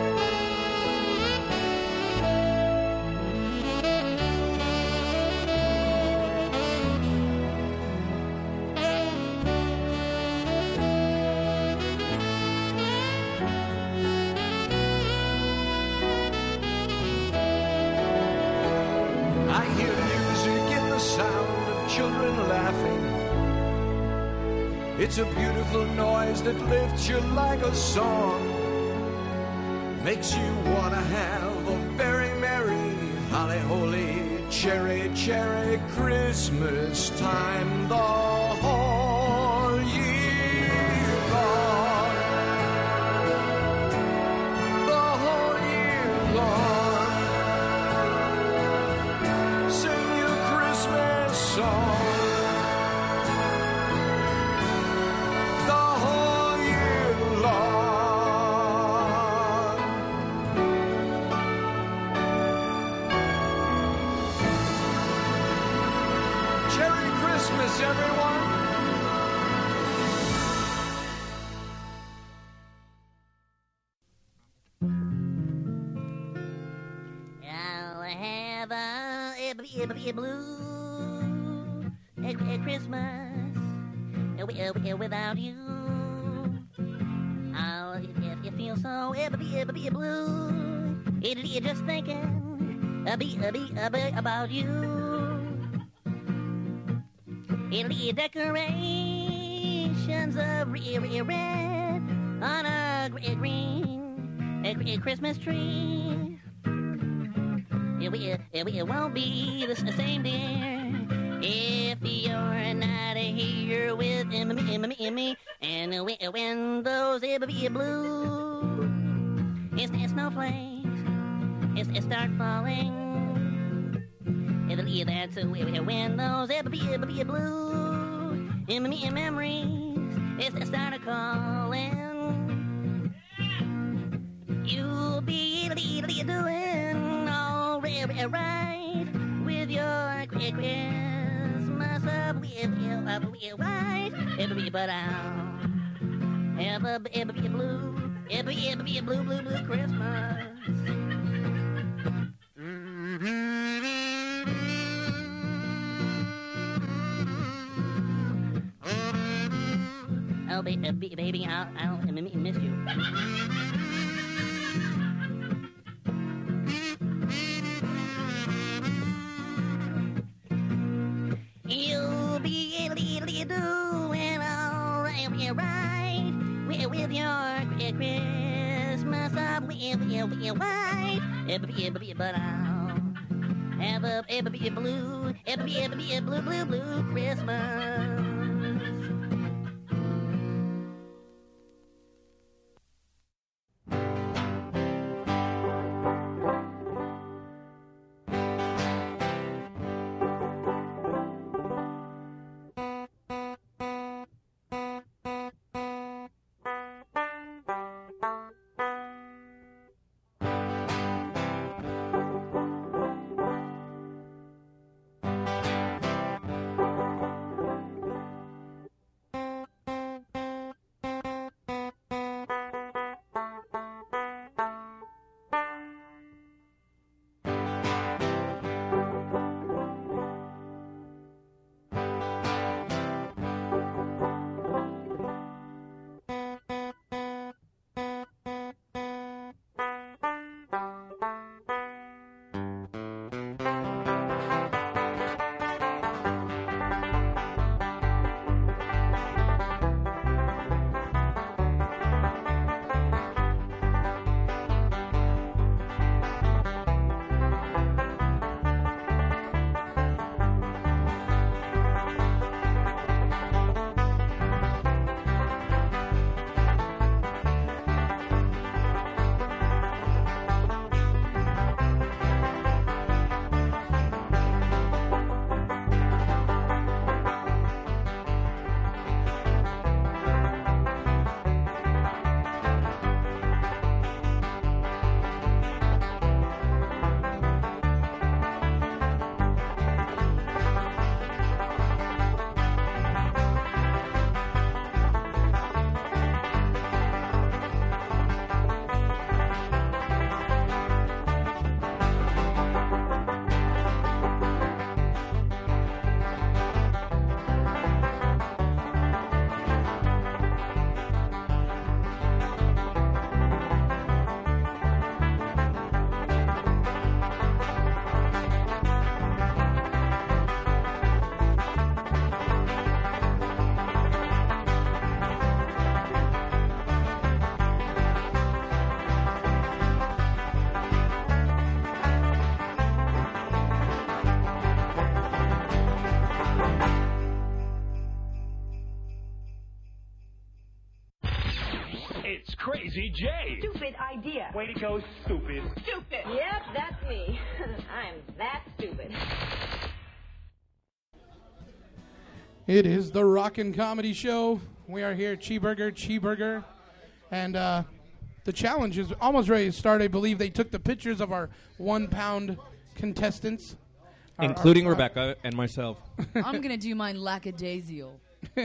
It's a beautiful noise that lifts you like a song. Makes you want to have a very merry, holly holy, cherry cherry Christmas time the whole year long. The whole year long. Sing your Christmas song. Everyone. I'll have a, a, a, a blue a, a Christmas a, a, a, without you. I'll if you feel so a, a, a, a blue. It, it just thinking a, be, a, be, a, be about you. It'll be decorations of red on a green a, a Christmas tree. It, it, it won't be the same, dear, if you're not here with me, me, me. And when those it'll be blue, it's, it's snowflakes, it's, it start falling. It'll be that's when those it'll be, it'll be blue in me memories. It's started calling. You'll be doing all right with your Christmas up with right. It'll be but I'll have a it'll be a blue, it'll be it'll be a blue blue blue Christmas. Oh, baby, baby, I'll, I'll miss you. You'll be doing all right with, with your Christmas up with your white. But I'll have a, a blue, a, a blue, blue, blue Christmas. Crazy J. Stupid idea. Way to go, stupid. Stupid. Yep, that's me. I'm that stupid. It is the Rockin' Comedy Show. We are here, Cheeseburger, Cheeseburger. And uh, the challenge is almost ready to start. I believe they took the pictures of our one-pound contestants. Our- Including our- Rebecca and myself. I'm going to do mine lackadaisical.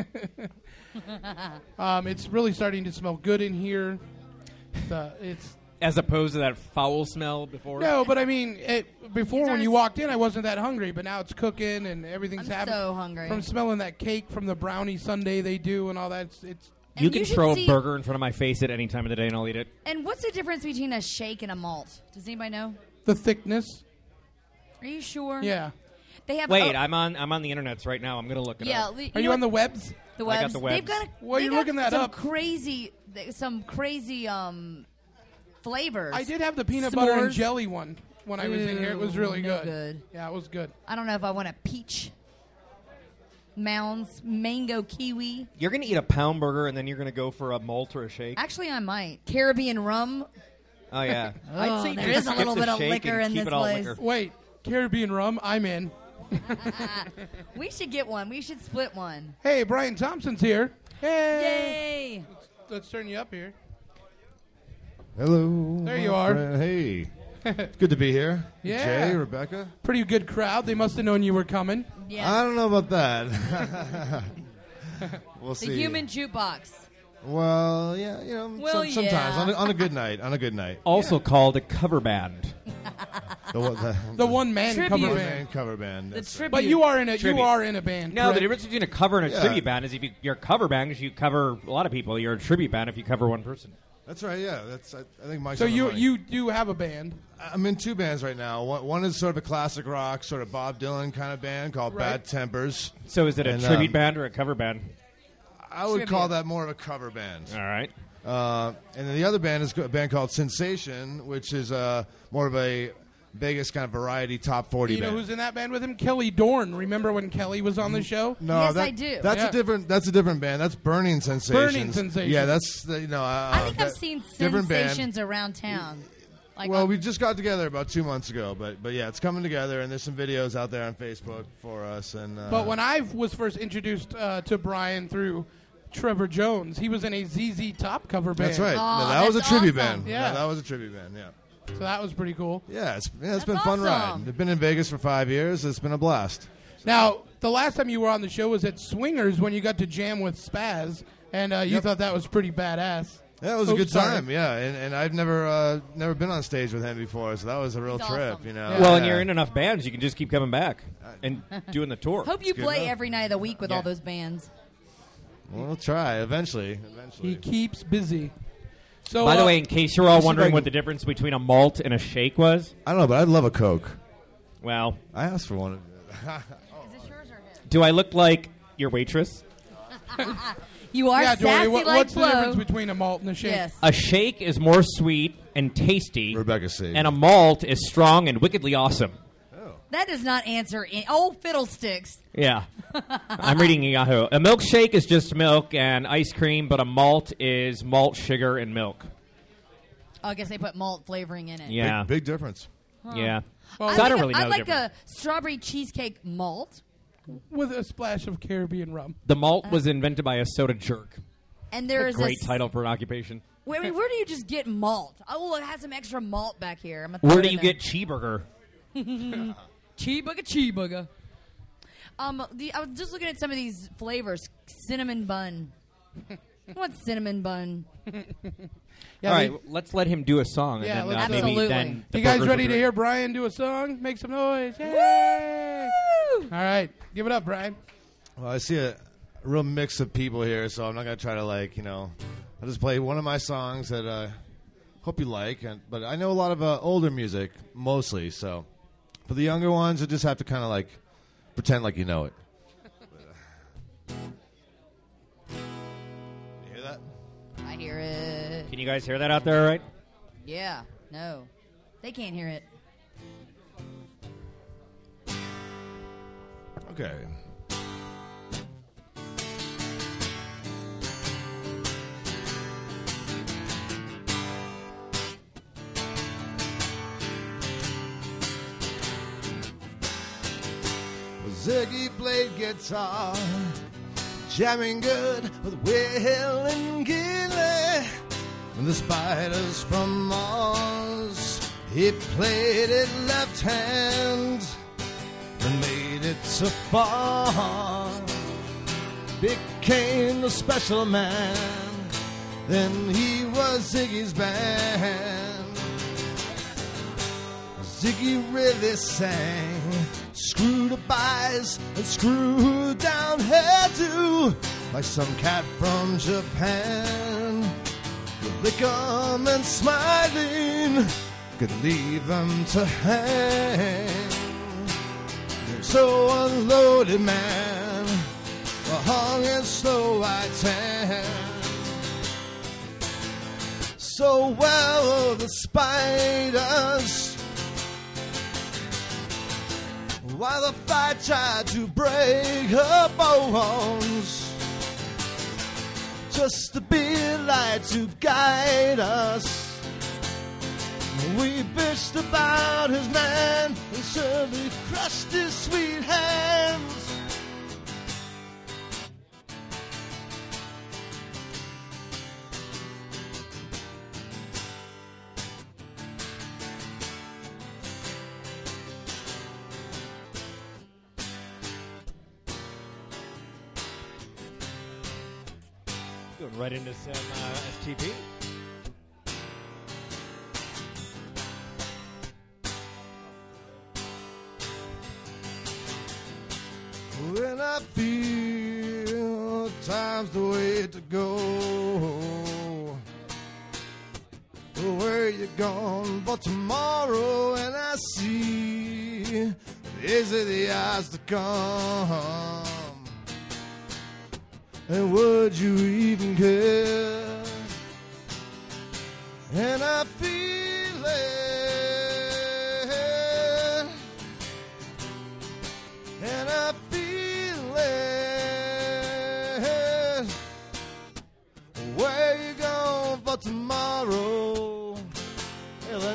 um, it's really starting to smell good in here. The, it's As opposed to that foul smell before? No, but I mean, it, before These when are you s- walked in, I wasn't that hungry, but now it's cooking and everything's I'm happening. so hungry. From smelling that cake from the brownie sundae they do and all that. It's, it's You And can you should throw see- a burger in front of my face at any time of the day and I'll eat it. And what's the difference between a shake and a malt? Does anybody know? the thickness. Are you sure? Yeah. They have. Wait, oh, I'm on I'm on the internets right now. I'm going to look it yeah. up. li- Are you know on the what- webs? The I webs. got the webs. They've got. A, Well, they've you're got looking that some up. Crazy, th- some crazy um, flavors. I did have the peanut butter and S'mores. jelly one when I was in here. It was really Ooh, no good. good. Yeah, it was good. I don't know if I want a peach, mounds, mango, kiwi. You're going to eat a pound burger and then you're going to go for a malt or a shake? Actually, I might. Caribbean rum. Oh, yeah. Oh, I'd say there just is a skip little the bit of shake liquor and in keep this it all place. liquor. Wait, Caribbean rum? I'm in. We should get one. We should split one. Hey, Brian Thompson's here. Hey. Yay! Let's, let's turn you up here. Hello. There my you are. friend. Hey. It's good to be here. Yeah. Jay, Rebecca. Pretty good crowd. They must have known you were coming. Yeah. I don't know about that. We'll The see. human jukebox. Well, yeah, you know, Well, some, sometimes yeah. on, a, on a good night. On a good night. Also called a cover band. The, one- the, The one-man Tribute. cover one-man band. cover band. That's right. But you are in a Tribute. you are in a band. No, the correct? difference between a cover and a Yeah. tribute band is if you, you're a cover band, because you cover a lot of people. You're a tribute band if you cover one person. That's right. Yeah, that's. I, I think Mike's So on the you money. you do have a band. I'm in two bands right now. One, one is sort of a classic rock, sort of Bob Dylan kind of band called Right. Bad Tempers. So is it a And, tribute um, band or a cover band? I would Tribute. call that more of a cover band. All right. Uh, and then the other band is a band called Sensation, which is uh, more of a Vegas kind of variety top forty You know band. who's in that band with him? Kelly Dorn. Remember when Kelly was on the show? no, Yes, that- I do. That's Yeah. a different. That's a different band. That's Burning Sensations. Burning Sensations. Yeah, that's the, you know. Uh, I think I've that- seen different band. sensations around town. Like Well, on- we just got together about two months ago, but but yeah, it's coming together, and there's some videos out there on Facebook for us. And uh, But when I was first introduced uh, to Brian through Trevor Jones, he was in a Z Z Top cover band. that's right. Aw, No, that was a that's tribute awesome. band. Yeah. No, that was a tribute band. Yeah. So that was pretty cool. Yeah, it's yeah, it's That's been a fun ride. awesome. I've been in Vegas for five years. It's been a blast. Now, the last time you were on the show was at Swingers when you got to jam with Spaz, and uh, you Yep. thought that was pretty badass. That was a Oops, good sorry. time, yeah, and, and I've never uh, never been on stage with him before, so that was a real He's trip, awesome. you know. Well, and Yeah. you're in enough bands, you can just keep coming back and doing the tour. Hope you good play enough. every night of the week with Yeah. all those bands. Well, we'll try eventually. He Eventually, keeps busy. So, By the uh, way, in case you're all see if I wondering can- what the difference between a malt and a shake was, I don't know, but I'd love a Coke. well, I asked for one. do I look like your waitress? You are yeah, sassy Joey, what, like what's Flo. the difference between a malt and a shake? Yes. A shake is more sweet and tasty, Rebecca said. and a malt is strong and wickedly awesome. That does not answer. Any, oh, fiddlesticks. Yeah. I'm reading Yahoo. A milkshake is just milk and ice cream, but a malt is malt, sugar, and milk. Oh, I guess they put malt flavoring in it. Yeah. Big, big difference. Huh. Yeah. Well, I So I like don't a- really know I the like difference. a strawberry cheesecake malt, With a splash of Caribbean rum. The malt was invented by a soda jerk. and there a is great a, title for an occupation. Where, I mean, where do you just get malt? Oh, well, it has some extra malt back here. I'm gonna Where throw do it you in there. get cheeseburger? Cheeseburger, cheeseburger. Um, the, I was just looking at some of these flavors. Cinnamon bun. I want cinnamon bun. Yeah, All they- right, let's let him do a song. Yeah, and then, let's uh, do it. maybe Absolutely. then the You guys burgers ready will to be- hear Brian do a song? Make some noise. Yay! All right. Give it up, Brian. Well, I see a real mix of people here, so I'm not gonna try to like you know. I'll just play one of my songs that I uh, hope you like. And, but I know a lot of uh, older music mostly, so for the younger ones, you just have to kind of like pretend like you know it. You hear that? I hear it. Can you guys hear that out there, all right? Yeah. No. They can't hear it. Okay. Ziggy played guitar, jamming good with Will and Gilly. And the Spiders from Mars, he played it left hand and made it so far. Became the special man, then he was Ziggy's band. Ziggy really sang, screwed up eyes and screwed down hairdo, like some cat from Japan. Could lick 'em and smiling, could leave them to hang. So unloaded man, a hung and slow white tan. So well the Spiders, while the fight tried to break her bones, just to be a light to guide us. We bitched about his man and surely crushed his sweet hands. Going right into some uh, S T P. When I feel time's the way to go, where you gone for tomorrow? And I see is it the eyes to come, and would you even care? And I feel it, and I feel it. Where you going for tomorrow, Ellen?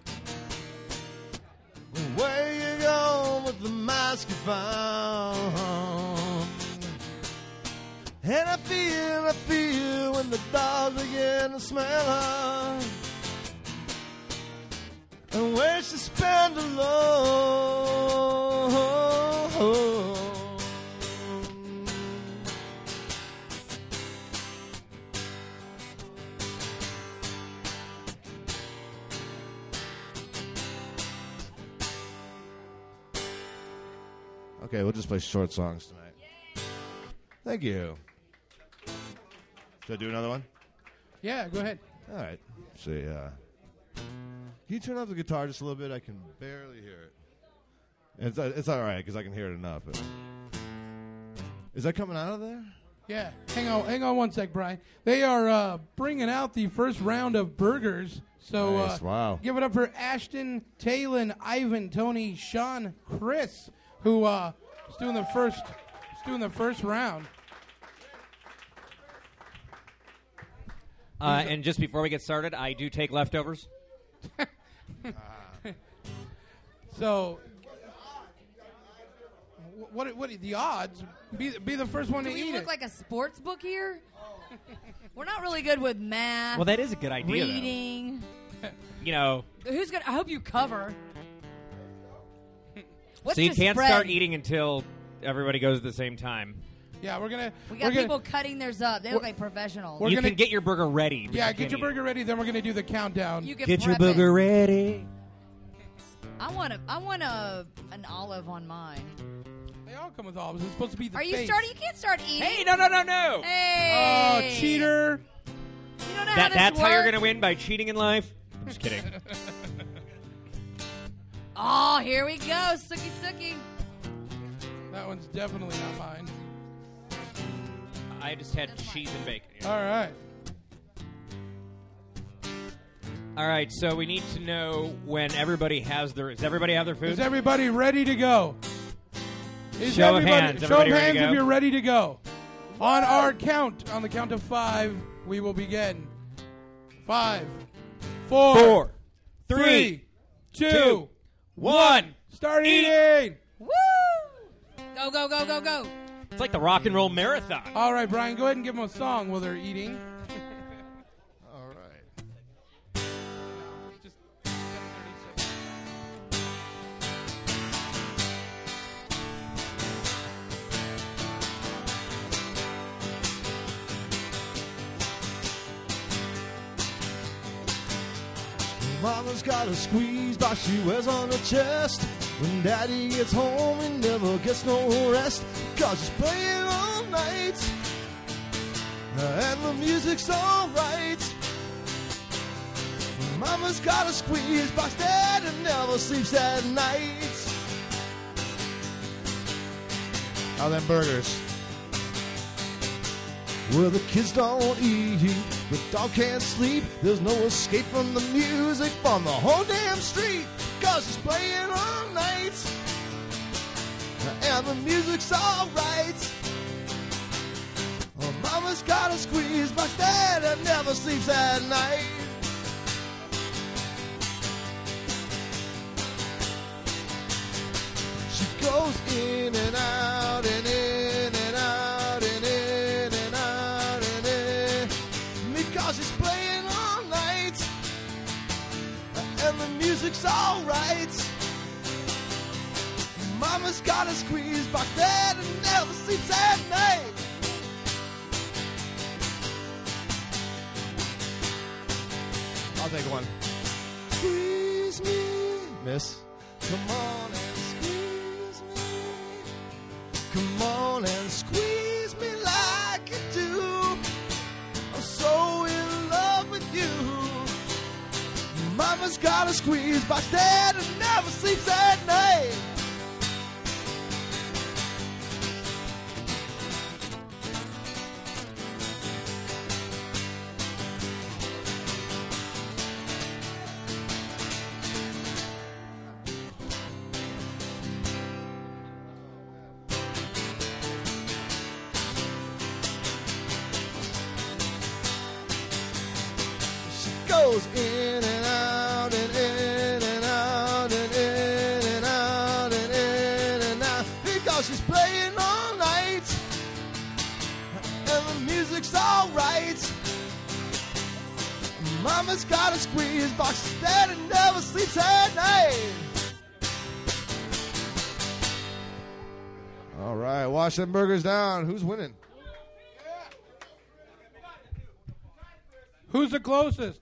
Where you going with the mask you found? And I feel, I feel when the dogs begin to smell her, and where she spend alone. Okay, we'll just play short songs tonight. Thank you. Should I do another one? Yeah, go ahead. All right. Let's see. Uh, can you turn up the guitar just a little bit? I can barely hear it. It's, uh, it's all right because I can hear it enough. But is that coming out of there? Yeah. Hang on, hang on one sec, Brian. They are uh, bringing out the first round of burgers. So Nice, uh, wow. give it up for Ashton, Talon, Ivan, Tony, Sean, Chris, who uh, is doing the first, is doing the first round. Uh, and just before we get started, I do take leftovers. So, what? What? The odds? Be be the first one Do to we eat look it. like a sports book here? We're not really good with math. Well, that is a good idea, though. Reading. You know, Who's gonna? I hope you cover. What's so you the can't spread? start eating until everybody goes at the same time. Yeah, we're gonna. We we're got gonna, people cutting theirs up. They look like professionals. We're you gonna- can get your burger ready. but Yeah, you get can't your eat it. burger ready. Then we're gonna do the countdown. You can Get your prep it. burger ready. I want a. I want a an olive on mine. They all come with olives. It's supposed to be the Are you face. starting? You can't start eating. Hey, no, no, no, no. Hey. Oh, cheater! You don't know how That, this that's how you're works? going to win, by cheating in life? I'm just kidding. Oh, here we go, Sookie Sookie. That one's definitely not mine. I just had cheese and bacon. All right. All right, so we need to know when everybody has their... Does everybody have their food? Is everybody ready to go? Is Show of everybody, hands. Show of Everybody ready hands to if go? you're ready to go. On our count, on the count of five, we will begin. Five, four, Four, three, three, two, two, one. Start Eat. eating. Woo! Go, go, go, go, go. It's like the rock and roll marathon. All right, Brian, go ahead and give them a song while they're eating. All right. Mama's got a squeeze box she wears on her chest. When daddy gets home, he never gets no rest, cause he's playing all night, and the music's alright. Mama's got a squeeze box, daddy never sleeps at night. How them burgers? Well, the kids don't eat, the dog can't sleep. There's no escape from the music from the whole damn street, cause it's playing all night, and the music's alright. Well, Mama's got a squeeze box, Daddy never sleeps at night. She goes in and out and in and out and in and out and in, because she's playing all night, and the music's alright. Mama's got a squeeze box, Daddy never sleeps at night. I'll take one. Squeeze me, Miss. come on and squeeze me. Come on and squeeze me like you do. I'm so in love with you. Mama's got a squeeze box, Daddy never sleeps at night. Goes in and out and in and out and in and out and in and out, because she's playing all night, and the music's alright. Mama's got a squeeze box, Daddy never sleeps at night. All right, wash them burgers down. Who's winning? Who's the closest?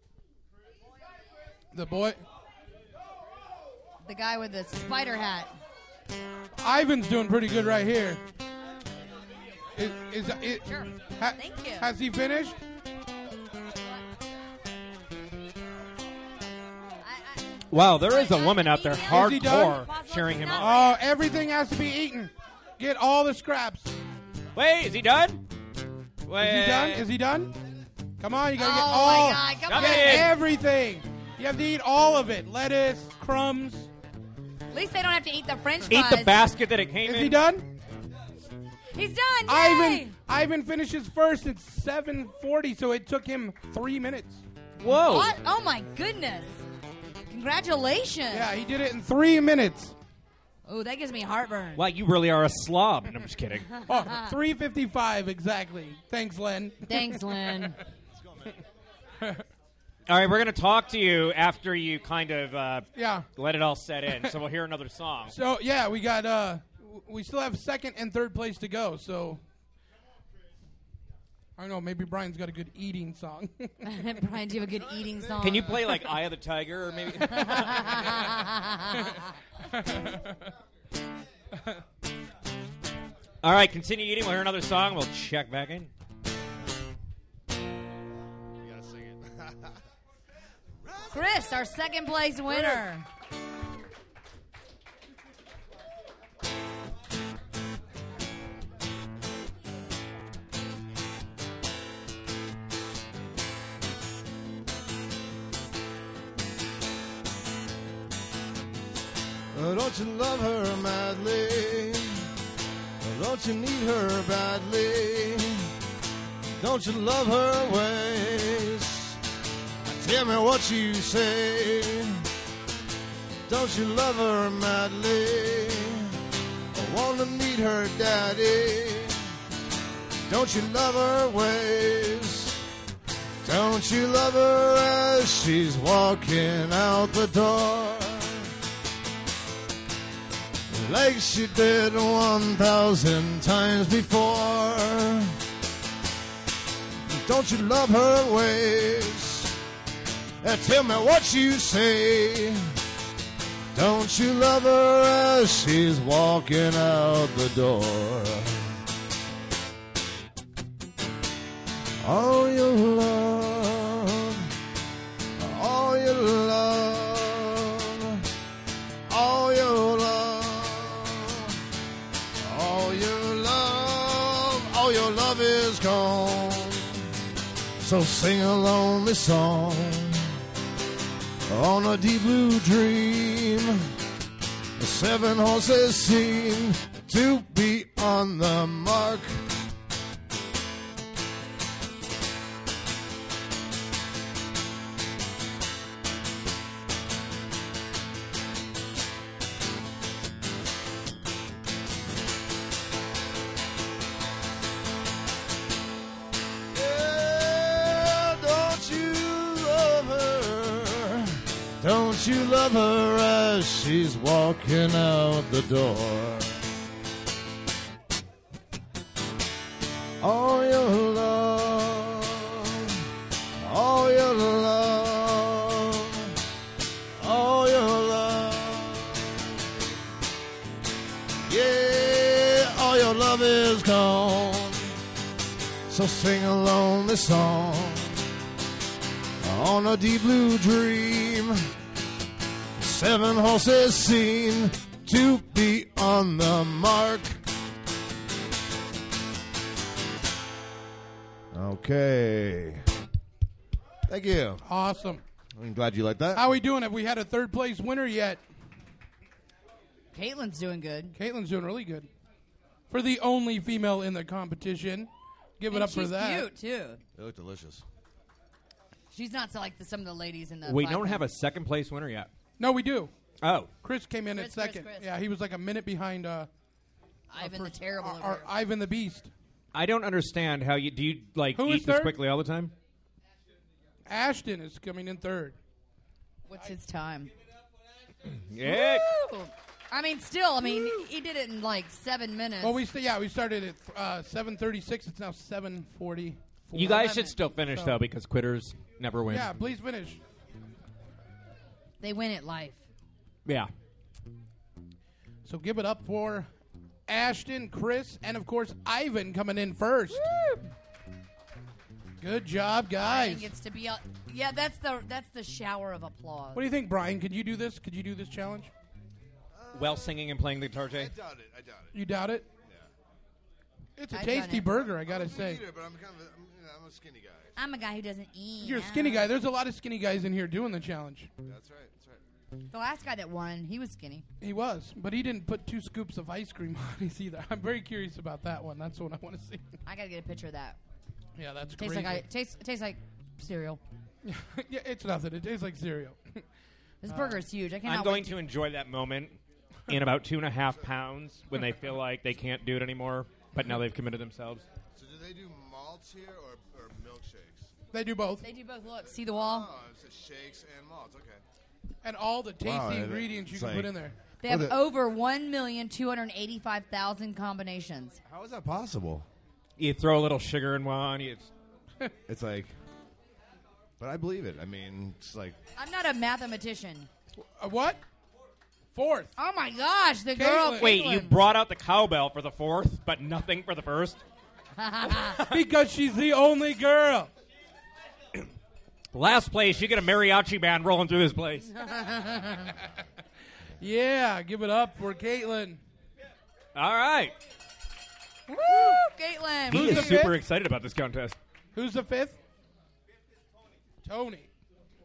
The boy. The guy with the spider hat. Ivan's doing pretty good right here. Is, is, is, Sure. ha- Thank you. Has he finished? Wow, there is a woman out there Is he hardcore done? cheering him on. Oh, everything has to be eaten. Get all the scraps. Wait, is he done? Wait. Is he done? Is he done? Come on, you gotta get Oh, all. my God, come get on. everything. You have to eat all of it. Lettuce, crumbs. At least they don't have to eat the French Eat fries. the basket that it came Is in. he done? He's done. Yay! Ivan. Ivan finishes first at seven forty, so it took him three minutes. Whoa. What? Oh my goodness! Congratulations. Yeah, he did it in three minutes. Oh, that gives me heartburn. Wow, you really are a slob. And I'm just kidding. Oh, three fifty-five exactly. Thanks, Len. Thanks, Len. All right, we're going to talk to you after you kind of uh, Yeah. let it all set in. So we'll hear another song. So yeah, we got. uh w- We still have second and third place to go. So I don't know. Maybe Brian's got a good eating song. Brian, do you have a good eating song? Can you play like Eye of the Tiger or maybe? All right, continue eating. We'll hear another song. We'll check back in. Chris, our second place winner. Oh, don't you love her madly? Oh, don't you need her badly? Don't you love her ways? Tell me what you say. Don't you love her madly? want to meet her daddy. Don't you love her ways? Don't you love her as she's walking out the door? Like she did one thousand times before. Don't you love her ways? Uh, tell me what you say. Don't you love her as she's walking out the door? All your love, all your love, all your love, all your love, all your love is gone. So sing a lonely song on a deep blue dream. The seven horses seem to be on the mark. Yeah, don't you love her? Don't you love her as she's walking out the door? All your love, all your love, all your love. Yeah, all your love is gone. So sing a lonely song on a deep blue dream. Seven horses seem to be on the mark. Okay. Thank you. Awesome. I'm glad you like that. How we doing? Have we had a third place winner yet? Caitlin's doing good. Caitlin's doing really good. For the only female in the competition. Give it And up for she's that. cute, too. They look delicious. She's not so like the, some of the ladies in the. We five don't have a minutes. second place winner yet. No, we do. Oh. Chris came in Chris, at Chris, second. Chris. Yeah, he was like a minute behind uh, Ivan our the first- Terrible. our- over our here. Ivan the Beast. I don't understand how you do you like Who is eat this third? quickly all the time? Ashton is coming in third. What's his time? Yeah. Woo! I mean, still, I mean, he did it in like seven minutes. Well, we st- yeah we started at uh, seven thirty-six. It's now seven forty. You guys should still finish though because quitters never win. Yeah, please finish. They win at life. Yeah. So give it up for Ashton, Chris, and of course Ivan coming in first. Good job, Brian guys. gets to be. A, yeah, that's the that's the shower of applause. What do you think, Brian? Could you do this? Could you do this challenge? Well, singing and playing the guitar, Jay. I doubt it. I doubt it. You doubt it? It's a I've tasty done it. burger, I gotta I'm a say. eater, but I'm kind of a, I'm, you know, I'm a skinny guy. I'm a guy who doesn't eat. You're a skinny guy. There's a lot of skinny guys in here doing the challenge. That's right. That's right. The last guy that won, he was skinny. He was, but he didn't put two scoops of ice cream on his either. I'm very curious about that one. That's what I want to see. I gotta get a picture of that. Yeah, that's tastes crazy. like I, tastes tastes like cereal. Yeah, it's nothing. It tastes like cereal. This Uh, burger is huge. I cannot. I'm going wait to enjoy that moment in about two and a half pounds when they feel like they can't do it anymore, but now they've committed themselves. So do they do malts here or, or milkshakes? They do both. They do both. Look, see the wall. Oh, it says shakes and malts. Okay. And all the tasty Wow, it- ingredients you it's can like- put in there. They have Look at- over one million two hundred eighty-five thousand combinations. How is that possible? You throw a little sugar in one. You, It's like, but I believe it. I mean, it's like, I'm not a mathematician. Uh, what? Fourth. Oh my gosh, the girl. wait, you Caitlin. brought out the cowbell for the fourth, but nothing for the first? Because she's the only girl. Last place, you get a mariachi band rolling through this place. Yeah, give it up for Caitlin. All right. Woo, Caitlin. He Who's is the super fifth? excited about this contest. Who's the fifth? Tony.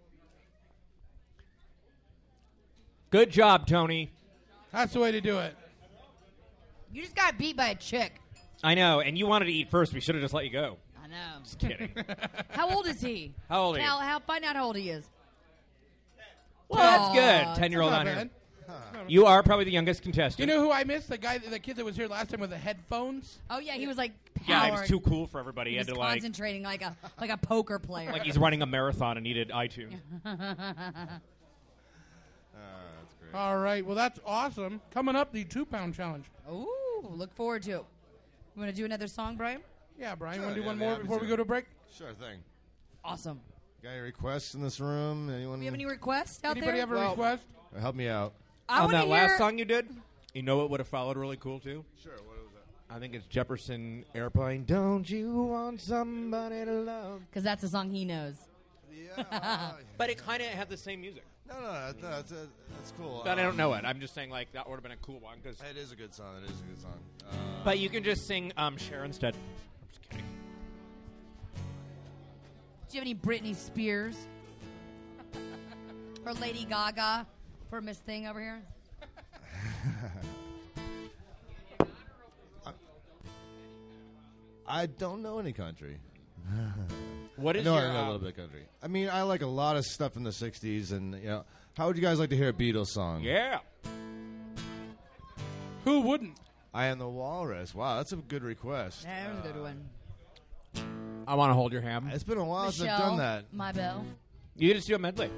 Good job, Tony. That's the way to do it. You just got beat by a chick. I know, and you wanted to eat first. We should have just let you go. I know. Just kidding. How old is he? How old are you? Cal, how, find out how old he is. Well, that's Aw, good. Ten-year-old Not on bad. here. You are probably the youngest contestant. You know who I missed? The guy, the kid that was here last time with the headphones. Oh yeah, he was like Yeah, he powered. was too cool for everybody. He, He was had to like, concentrating like a like a poker player. like he's running a marathon and needed iTunes. All right. Well, that's awesome. Coming up, the two-pound challenge. Ooh, look forward to it. You want to do another song, Brian? Yeah, Brian. Sure, You want to do yeah, one I'd be more happy before to. we go to break? Sure thing. Awesome. Got any requests in this room? Anyone? Do you have any requests out Anybody there? have a request? Help me out. I On wanna that last hear- song you did, you know what would have followed really cool too? Sure. What was that? I think it's Jefferson Airplane. Don't you want somebody to love? Because that's a song he knows. Yeah. But it kind of had the same music. No, no, no, that's, that's, that's cool. But I don't Um, know it. I'm just saying like that would have been a cool one. Cause It is a good song. It is a good song. Uh, but you can just sing um, Cher instead. I'm just kidding. Do you have any Britney Spears? Or Lady Gaga for Miss Thing over here? I don't know any country. What is I know your, I know a uh, little bit of country. I mean, I like a lot of stuff in the sixties, and you know, how would you guys like to hear a Beatles song? Yeah. Who wouldn't? I Am the Walrus. Wow, that's a good request. That was a good one. I want to hold your hand. It's been a while since Michelle, I've done that. My Belle. You just do a medley.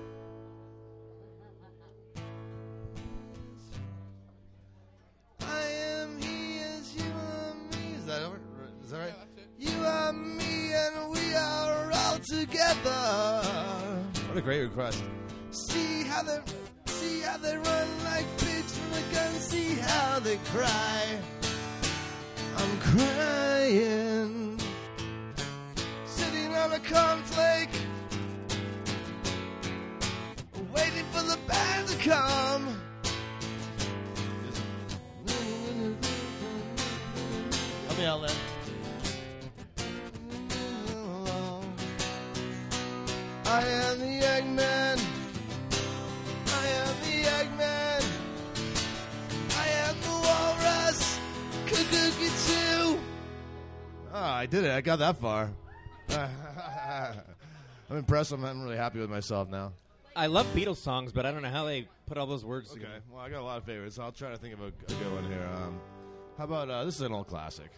I am he as you are me. Is that over? Is that right? You are me and we are all together. What a great request. See how they see how they run like pigs from a gun. See how they cry. I'm crying. Sitting on a cornflake. Waiting for the band to come. Help me out, Len. I am the Eggman. I am the Eggman. I am the Walrus. Kaduki too. Oh, I did it. I got that far. I'm impressed. I'm, I'm really happy with myself now. I love Beatles songs, but I don't know how they put all those words Okay. together. Well, I got a lot of favorites. I'll try to think of a, a good one here. Um, how about uh, this is an old classic.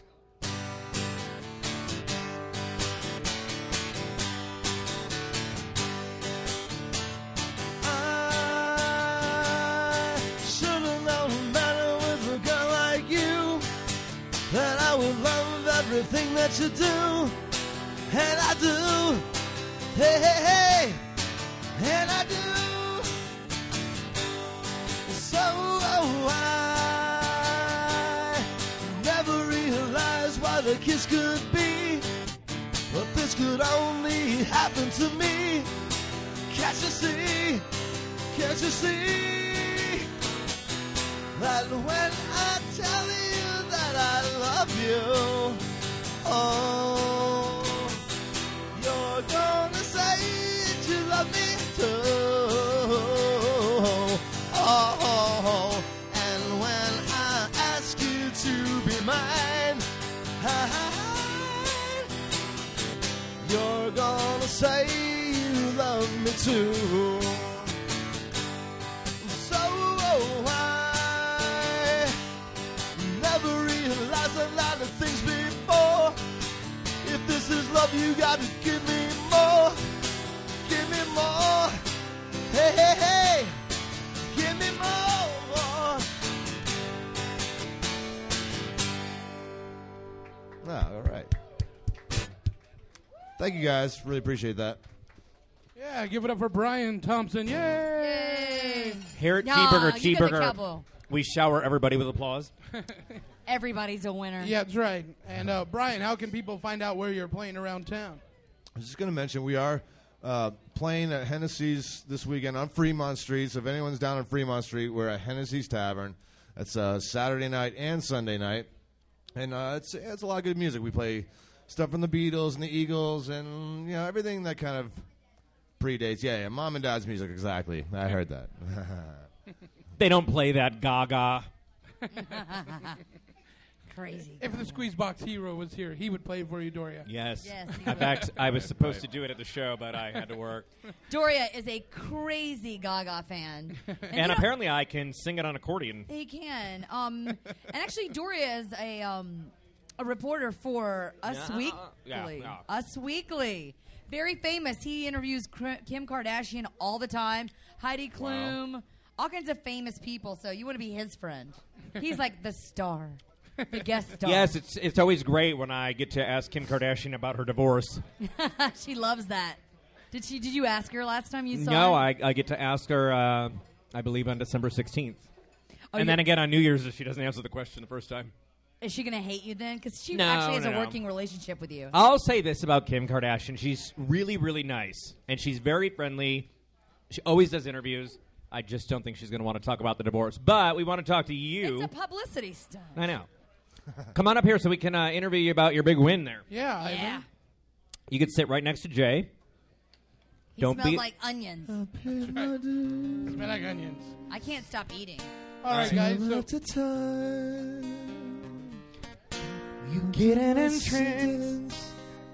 I should have known better with a girl like you that I would love everything that you do, and I do. Hey, hey, hey, and I do. So I never realized what a kiss could be, but this could only happen to me. Can't you see? Can't you see that when I tell you that I love you, oh, you're gonna say that you love me too. Oh, and when I ask you to be mine, you're gonna say you love me too. So I never realized a lot of things before. If this is love, you gotta give me more. Give me more. Hey, hey, hey. Give me more. Ah, all right. Thank you guys. Really appreciate that. Yeah, give it up for Brian Thompson. Yay! Harriet Nah, Cheeseburger, you get the Cheeseburger. cowbell. We shower everybody with applause. Everybody's a winner. Yeah, that's right. And uh, Brian, how can people find out where you're playing around town? I was just going to mention we are uh, playing at Hennessy's this weekend on Fremont Street. So if anyone's down on Fremont Street, we're at Hennessy's Tavern. That's uh, Saturday night and Sunday night. And uh, it's, it's a lot of good music. We play stuff from the Beatles and the Eagles and you know everything that kind of predates. Yeah, yeah, Mom and Dad's music, exactly. I heard that. They don't play that Gaga. Crazy. If the Squeezebox Hero was here, he would play for you, Doria. Yes. Yes, he In would. fact, I was supposed to do it at the show, but I had to work. Doria is a crazy Gaga fan. And, And, you know- apparently I can sing it on accordion. He can. Um, and actually, Doria is a um, a reporter for Us Yeah. Weekly. Yeah, yeah. Us Weekly. Very famous. He interviews Kr- Kim Kardashian all the time. Heidi Klum. All kinds of famous people. So you want to be his friend. He's like the star. The guest star. Yes, it's it's always great when I get to ask Kim Kardashian about her divorce. She loves that. Did she? Did you ask her last time you saw No, her? I, I get to ask her, uh, I believe, on December sixteenth. Oh, and you- then again on New Year's if she doesn't answer the question the first time. Is she going to hate you then? Because she No, actually has no, a no. working relationship with you. I'll say this about Kim Kardashian. She's really, really nice. And she's very friendly. She always does interviews. I just don't think she's going to want to talk about the divorce. But we want to talk to you. It's a publicity stunt. I know. Come on up here so we can uh, interview you about your big win there. Yeah, Ivan. Yeah. You can sit right next to Jay. He Don't smells be like onions. Smell like onions. I can't stop eating. All right, guys. So At the time, you get an entrance.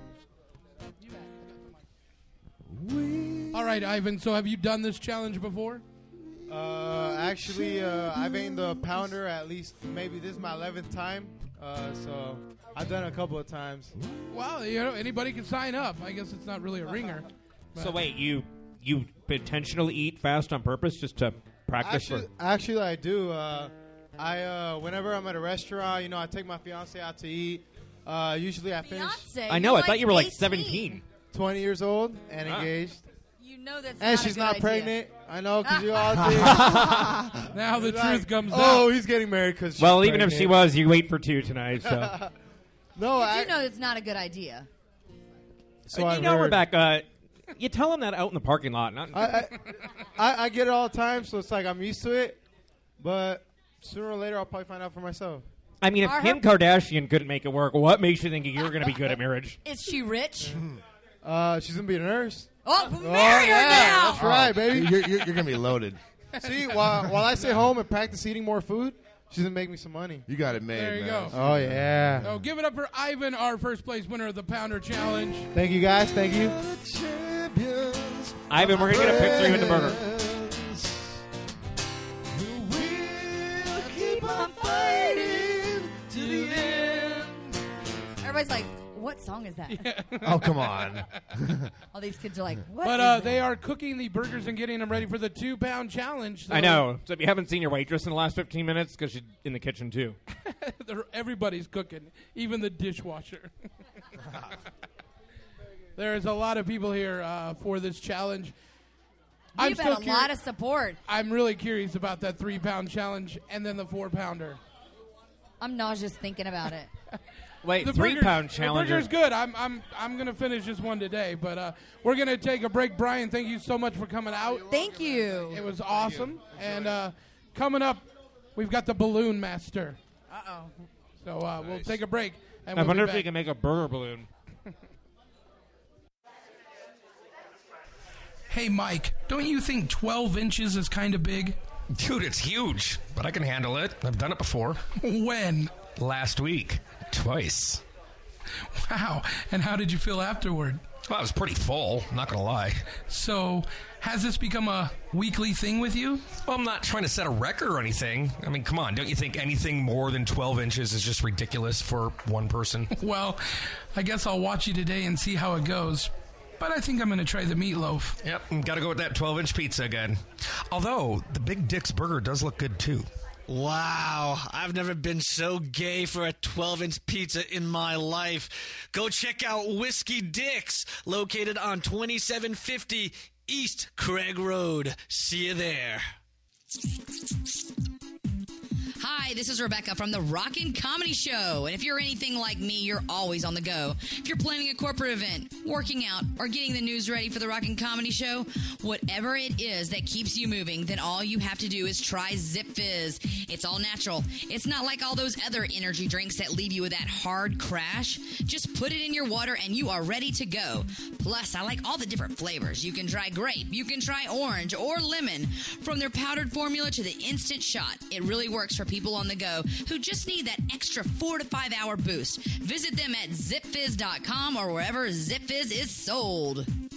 All right, Ivan. So have you done this challenge before? Uh, actually, uh, I've aimed the pounder at least maybe this is my eleventh time. Uh, so I've done it a couple of times. Well, you know, anybody can sign up. I guess it's not really a ringer. So but- wait, you you intentionally eat fast on purpose just to practice Actually, for? actually, I do. Uh, I uh, whenever I'm at a restaurant, you know, I take my fiance out to eat. Uh, usually, I finish. Beyonce, I know. you're I thought you were like eighteen. seventeen. twenty years old and Ah. engaged. You know that's And not she's a good not idea. pregnant. I know, because you all did. Now the It's truth like, comes Oh, out. he's getting married because. Well, even if she was, you wait for two tonight. So, no, You I. do know it's not a good idea. So you I've know, heard. Rebecca, you tell him that out in the parking lot. Not I, I, I, I get it all the time, so it's like I'm used to it. But sooner or later, I'll probably find out for myself. I mean, if Are Kim her- Kardashian couldn't make it work, what makes you think you're going to be good at marriage? Is she rich? Uh, she's gonna be a nurse. Oh, Oh, marry her yeah, now. that's right, baby. You're, you're, you're gonna be loaded. See, while while I stay home and practice eating more food, she's gonna make me some money. You got it made. There you man. go. Oh yeah. So give it up for Ivan, our first place winner of the Pounder Challenge. Thank you guys. Thank you. champions. Ivan, we're going to get a picture of you in the burger. We'll keep on fighting to the end. Everybody's like, what song is that? Oh, come on. All these kids are like, what But is uh, that? they are cooking the burgers and getting them ready for the two-pound challenge. So I know. So if you haven't seen your waitress in the last fifteen minutes, because she's in the kitchen too. they're- everybody's cooking, even the dishwasher. There's a lot of people here uh, for this challenge. I'm You've still had a curi- lot of support. I'm really curious about that three-pound challenge and then the four-pounder. I'm nauseous thinking about it. Wait, The three burger's- pound The challenge. burger's good. I'm I'm I'm gonna finish this one today, but uh, we're gonna take a break. Brian, thank you so much for coming out. Thank you. It was awesome. And uh, coming up, we've got the Balloon Master. Uh oh. So uh, we'll take a break. And I we'll wonder be if we back. can make a burger balloon. Hey, Mike, don't you think twelve inches is kind of big? Dude, it's huge, but I can handle it. I've done it before. When? Last week. Twice. Wow. And how did you feel afterward? Well, I was pretty full, not going to lie. So, has this become a weekly thing with you? Well, I'm not trying to set a record or anything. I mean, come on, don't you think anything more than twelve inches is just ridiculous for one person? Well, I guess I'll watch you today and see how it goes. But I think I'm going to try the meatloaf. Yep, got to go with that twelve-inch pizza again. Although, the Big Dick's burger does look good, too. Wow, I've never been so gay for a twelve-inch pizza in my life. Go check out Whiskey Dick's, located on twenty-seven fifty East Craig Road. See you there. Hi, this is Rebecca from the Rockin' Comedy Show. And if you're anything like me, you're always on the go. If you're planning a corporate event, working out, or getting the news ready for the Rockin' Comedy Show, whatever it is that keeps you moving, then all you have to do is try Zip Fizz. It's all natural. It's not like all those other energy drinks that leave you with that hard crash. Just put it in your water and you are ready to go. Plus, I like all the different flavors. You can try grape, you can try orange or lemon. From their powdered formula to the instant shot, it really works for people on the go who just need that extra four to five hour boost. Visit them at zip fizz dot com or wherever ZipFizz is sold.